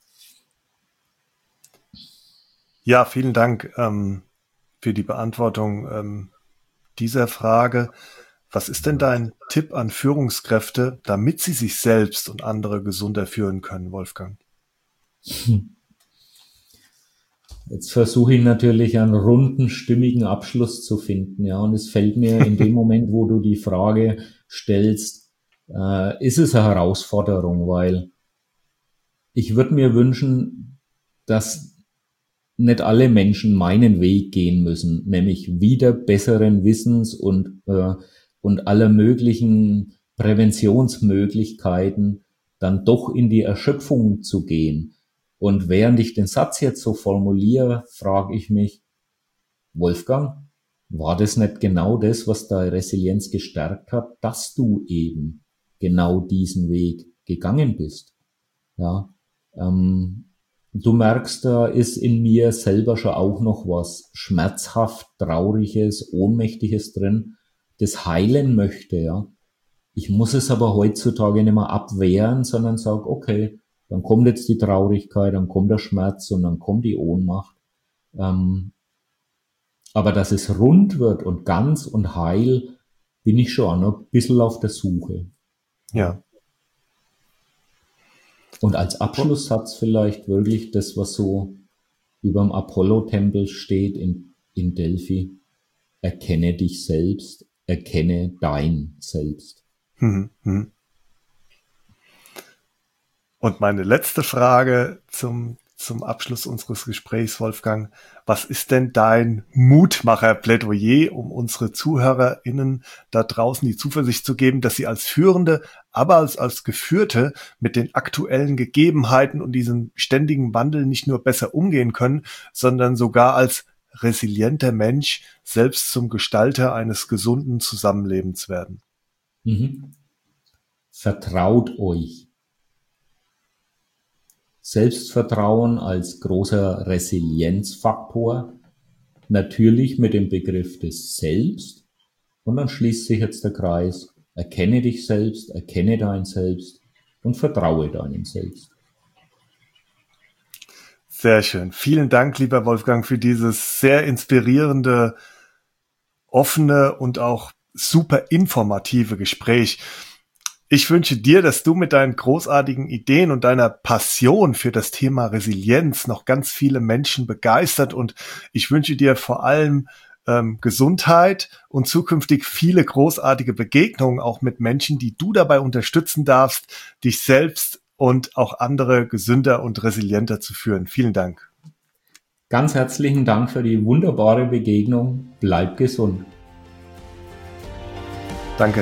Ja, vielen Dank ähm, für die Beantwortung ähm, dieser Frage. Was ist denn dein Tipp an Führungskräfte, damit sie sich selbst und andere gesunder führen können, Wolfgang? Jetzt versuche ich natürlich einen runden, stimmigen Abschluss zu finden, ja. Und es fällt mir in dem Moment, wo du die Frage stellst, äh, ist es eine Herausforderung, weil ich würde mir wünschen, dass nicht alle Menschen meinen Weg gehen müssen, nämlich wieder besseren Wissens und, äh, und aller möglichen Präventionsmöglichkeiten dann doch in die Erschöpfung zu gehen. Und während ich den Satz jetzt so formuliere, frage ich mich, Wolfgang, war das nicht genau das, was deine Resilienz gestärkt hat, dass du eben genau diesen Weg gegangen bist? Ja, ähm, du merkst, da ist in mir selber schon auch noch was schmerzhaft, trauriges, ohnmächtiges drin, das heilen möchte, ja. Ich muss es aber heutzutage nicht mehr abwehren, sondern sag, okay, dann kommt jetzt die Traurigkeit, dann kommt der Schmerz und dann kommt die Ohnmacht. Ähm, aber dass es rund wird und ganz und heil, bin ich schon noch ein bisschen auf der Suche. Ja. Und als Abschlusssatz vielleicht wirklich das, was so über dem Apollo-Tempel steht in, in Delphi. Erkenne dich selbst, erkenne dein Selbst. Hm, hm. Und meine letzte Frage zum, zum Abschluss unseres Gesprächs, Wolfgang. Was ist denn dein Mutmacher-Plädoyer, um unsere ZuhörerInnen da draußen die Zuversicht zu geben, dass sie als Führende, aber als, als Geführte mit den aktuellen Gegebenheiten und diesem ständigen Wandel nicht nur besser umgehen können, sondern sogar als resilienter Mensch selbst zum Gestalter eines gesunden Zusammenlebens werden? Mhm. Vertraut euch. Selbstvertrauen als großer Resilienzfaktor, natürlich mit dem Begriff des Selbst, und dann schließt sich jetzt der Kreis, erkenne dich selbst, erkenne dein Selbst und vertraue deinem Selbst. Sehr schön. Vielen Dank, lieber Wolfgang, für dieses sehr inspirierende, offene und auch super informative Gespräch. Ich wünsche dir, dass du mit deinen großartigen Ideen und deiner Passion für das Thema Resilienz noch ganz viele Menschen begeistert, und ich wünsche dir vor allem ähm, Gesundheit und zukünftig viele großartige Begegnungen auch mit Menschen, die du dabei unterstützen darfst, dich selbst und auch andere gesünder und resilienter zu führen. Vielen Dank. Ganz herzlichen Dank für die wunderbare Begegnung. Bleib gesund. Danke.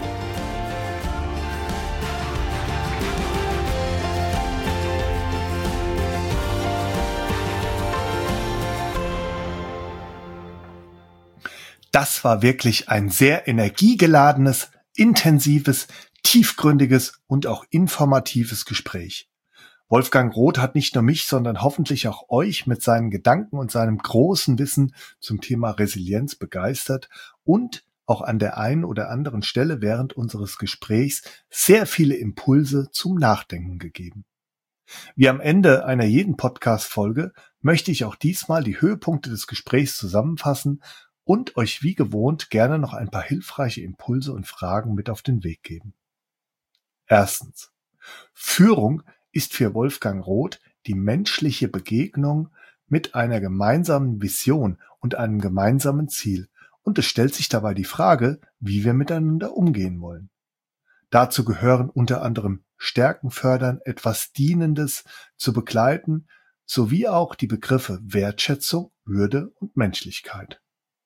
Das war wirklich ein sehr energiegeladenes, intensives, tiefgründiges und auch informatives Gespräch. Wolfgang Roth hat nicht nur mich, sondern hoffentlich auch euch mit seinen Gedanken und seinem großen Wissen zum Thema Resilienz begeistert und auch an der einen oder anderen Stelle während unseres Gesprächs sehr viele Impulse zum Nachdenken gegeben. Wie am Ende einer jeden Podcast-Folge möchte ich auch diesmal die Höhepunkte des Gesprächs zusammenfassen und euch wie gewohnt gerne noch ein paar hilfreiche Impulse und Fragen mit auf den Weg geben. Erstens. Führung ist für Wolfgang Roth die menschliche Begegnung mit einer gemeinsamen Vision und einem gemeinsamen Ziel, und es stellt sich dabei die Frage, wie wir miteinander umgehen wollen. Dazu gehören unter anderem Stärken fördern, etwas Dienendes zu begleiten, sowie auch die Begriffe Wertschätzung, Würde und Menschlichkeit.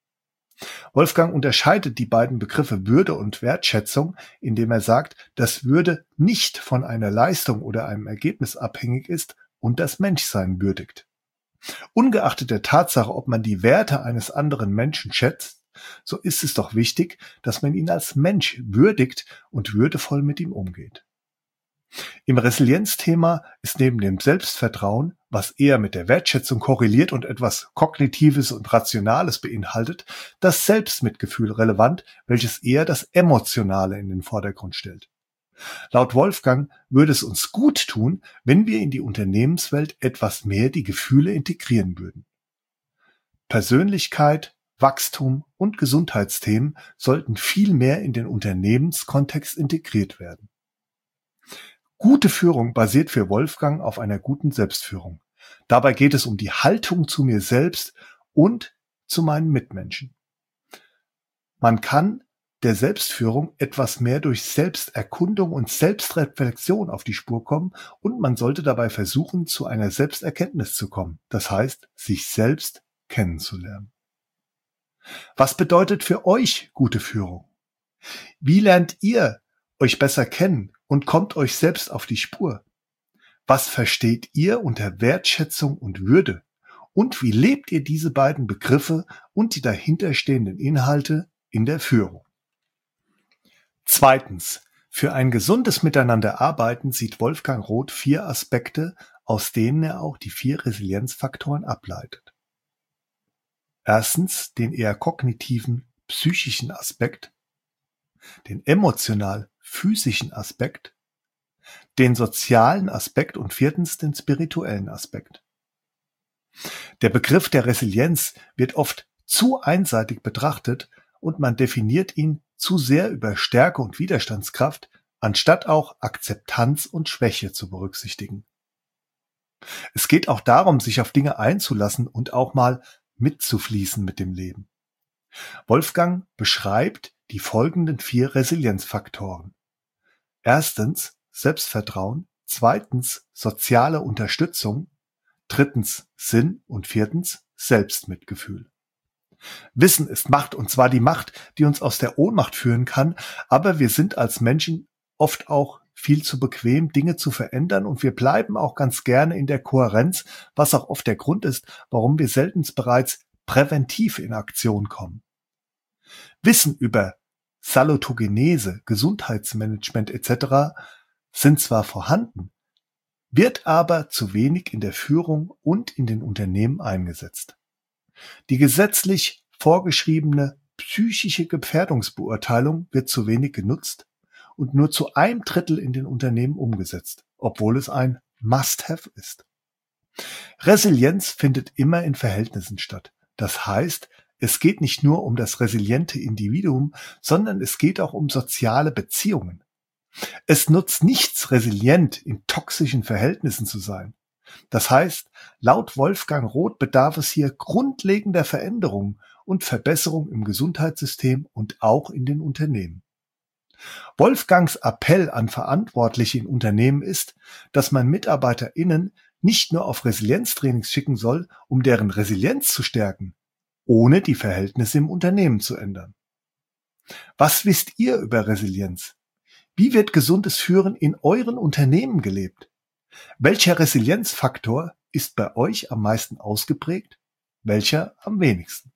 Wolfgang unterscheidet die beiden Begriffe Würde und Wertschätzung, indem er sagt, dass Würde nicht von einer Leistung oder einem Ergebnis abhängig ist und das Menschsein würdigt. Ungeachtet der Tatsache, ob man die Werte eines anderen Menschen schätzt, so ist es doch wichtig, dass man ihn als Mensch würdigt und würdevoll mit ihm umgeht. Im Resilienzthema ist neben dem Selbstvertrauen, was eher mit der Wertschätzung korreliert und etwas Kognitives und Rationales beinhaltet, das Selbstmitgefühl relevant, welches eher das Emotionale in den Vordergrund stellt. Laut Wolfgang würde es uns gut tun, wenn wir in die Unternehmenswelt etwas mehr die Gefühle integrieren würden. Persönlichkeit, Wachstum und Gesundheitsthemen sollten viel mehr in den Unternehmenskontext integriert werden. Gute Führung basiert für Wolfgang auf einer guten Selbstführung. Dabei geht es um die Haltung zu mir selbst und zu meinen Mitmenschen. Man kann der Selbstführung etwas mehr durch Selbsterkundung und Selbstreflexion auf die Spur kommen, und man sollte dabei versuchen, zu einer Selbsterkenntnis zu kommen. Das heißt, sich selbst kennenzulernen. Was bedeutet für euch gute Führung? Wie lernt ihr euch besser kennen und kommt euch selbst auf die Spur? Was versteht ihr unter Wertschätzung und Würde? Und wie lebt ihr diese beiden Begriffe und die dahinterstehenden Inhalte in der Führung? Zweitens. Für ein gesundes Miteinanderarbeiten sieht Wolfgang Roth vier Aspekte, aus denen er auch die vier Resilienzfaktoren ableitet. Erstens den eher kognitiven, psychischen Aspekt, den emotional-physischen Aspekt, den sozialen Aspekt und viertens den spirituellen Aspekt. Der Begriff der Resilienz wird oft zu einseitig betrachtet und man definiert ihn zu sehr über Stärke und Widerstandskraft, anstatt auch Akzeptanz und Schwäche zu berücksichtigen. Es geht auch darum, sich auf Dinge einzulassen und auch mal mitzufließen mit dem Leben. Wolfgang beschreibt die folgenden vier Resilienzfaktoren. Erstens Selbstvertrauen, zweitens soziale Unterstützung, drittens Sinn und viertens Selbstmitgefühl. Wissen ist Macht, und zwar die Macht, die uns aus der Ohnmacht führen kann, aber wir sind als Menschen oft auch viel zu bequem, Dinge zu verändern, und wir bleiben auch ganz gerne in der Kohärenz, was auch oft der Grund ist, warum wir selten bereits präventiv in Aktion kommen. Wissen über Salutogenese, Gesundheitsmanagement et cetera sind zwar vorhanden, wird aber zu wenig in der Führung und in den Unternehmen eingesetzt. Die gesetzlich vorgeschriebene psychische Gefährdungsbeurteilung wird zu wenig genutzt und nur zu einem Drittel in den Unternehmen umgesetzt, obwohl es ein Must-Have ist. Resilienz findet immer in Verhältnissen statt. Das heißt, es geht nicht nur um das resiliente Individuum, sondern es geht auch um soziale Beziehungen. Es nutzt nichts, resilient in toxischen Verhältnissen zu sein. Das heißt, laut Wolfgang Roth bedarf es hier grundlegender Veränderungen und Verbesserung im Gesundheitssystem und auch in den Unternehmen. Wolfgangs Appell an Verantwortliche in Unternehmen ist, dass man MitarbeiterInnen nicht nur auf Resilienztrainings schicken soll, um deren Resilienz zu stärken, ohne die Verhältnisse im Unternehmen zu ändern. Was wisst ihr über Resilienz? Wie wird gesundes Führen in euren Unternehmen gelebt? Welcher Resilienzfaktor ist bei euch am meisten ausgeprägt? Welcher am wenigsten?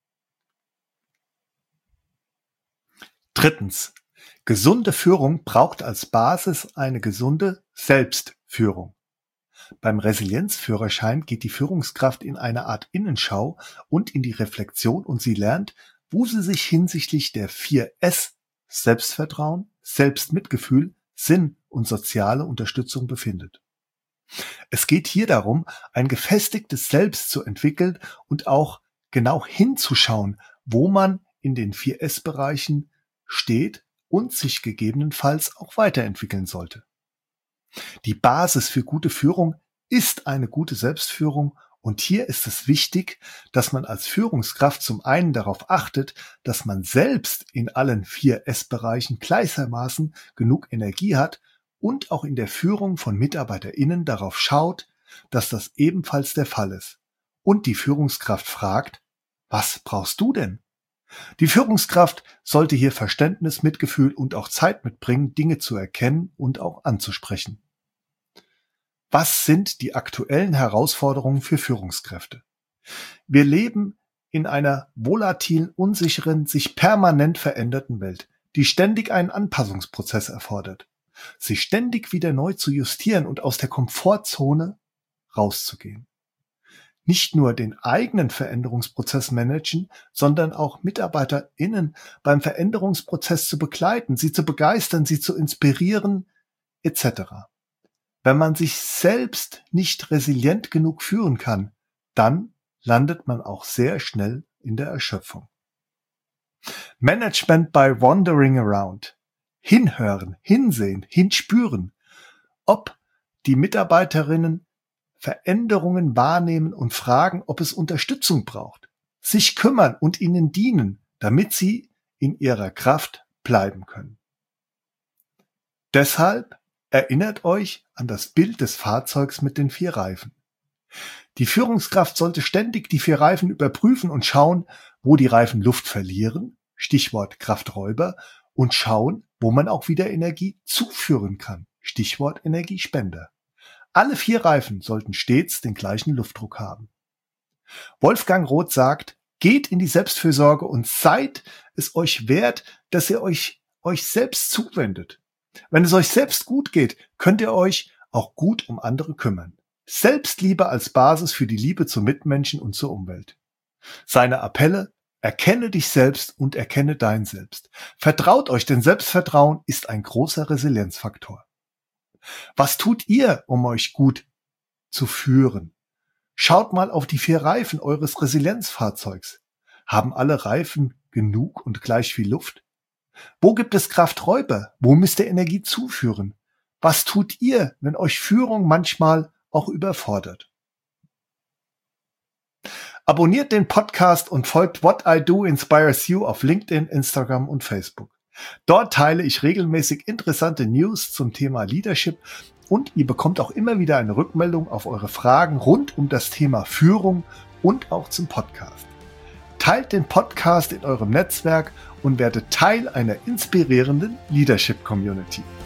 Drittens. Gesunde Führung braucht als Basis eine gesunde Selbstführung. Beim Resilienzführerschein geht die Führungskraft in eine Art Innenschau und in die Reflexion, und sie lernt, wo sie sich hinsichtlich der vier S Selbstvertrauen, Selbstmitgefühl, Sinn und soziale Unterstützung befindet. Es geht hier darum, ein gefestigtes Selbst zu entwickeln und auch genau hinzuschauen, wo man in den vier S Bereichen steht und sich gegebenenfalls auch weiterentwickeln sollte. Die Basis für gute Führung ist eine gute Selbstführung, und hier ist es wichtig, dass man als Führungskraft zum einen darauf achtet, dass man selbst in allen vier S Bereichen gleichermaßen genug Energie hat und auch in der Führung von MitarbeiterInnen darauf schaut, dass das ebenfalls der Fall ist. Und die Führungskraft fragt, was brauchst du denn? Die Führungskraft sollte hier Verständnis, Mitgefühl und auch Zeit mitbringen, Dinge zu erkennen und auch anzusprechen. Was sind die aktuellen Herausforderungen für Führungskräfte? Wir leben in einer volatilen, unsicheren, sich permanent veränderten Welt, die ständig einen Anpassungsprozess erfordert, sich ständig wieder neu zu justieren und aus der Komfortzone rauszugehen. Nicht nur den eigenen Veränderungsprozess managen, sondern auch MitarbeiterInnen beim Veränderungsprozess zu begleiten, sie zu begeistern, sie zu inspirieren, et cetera. Wenn man sich selbst nicht resilient genug führen kann, dann landet man auch sehr schnell in der Erschöpfung. Management by wandering around. Hinhören, hinsehen, hinspüren, ob die Mitarbeiterinnen Veränderungen wahrnehmen und fragen, ob es Unterstützung braucht, sich kümmern und ihnen dienen, damit sie in ihrer Kraft bleiben können. Deshalb erinnert euch an das Bild des Fahrzeugs mit den vier Reifen. Die Führungskraft sollte ständig die vier Reifen überprüfen und schauen, wo die Reifen Luft verlieren, Stichwort Krafträuber, und schauen, wo man auch wieder Energie zuführen kann, Stichwort Energiespender. Alle vier Reifen sollten stets den gleichen Luftdruck haben. Wolfgang Roth sagt, geht in die Selbstfürsorge und seid es euch wert, dass ihr euch euch selbst zuwendet. Wenn es euch selbst gut geht, könnt ihr euch auch gut um andere kümmern. Selbstliebe als Basis für die Liebe zu Mitmenschen und zur Umwelt. Seine Appelle: Erkenne dich selbst und erkenne dein Selbst. Vertraut euch, denn Selbstvertrauen ist ein großer Resilienzfaktor. Was tut ihr, um euch gut zu führen? Schaut mal auf die vier Reifen eures Resilienzfahrzeugs. Haben alle Reifen genug und gleich viel Luft? Wo gibt es Krafträuber? Wo müsst ihr Energie zuführen? Was tut ihr, wenn euch Führung manchmal auch überfordert? Abonniert den Podcast und folgt What I Do Inspires You auf LinkedIn, Instagram und Facebook. Dort teile ich regelmäßig interessante News zum Thema Leadership und ihr bekommt auch immer wieder eine Rückmeldung auf eure Fragen rund um das Thema Führung und auch zum Podcast. Teilt den Podcast in eurem Netzwerk und werdet Teil einer inspirierenden Leadership-Community.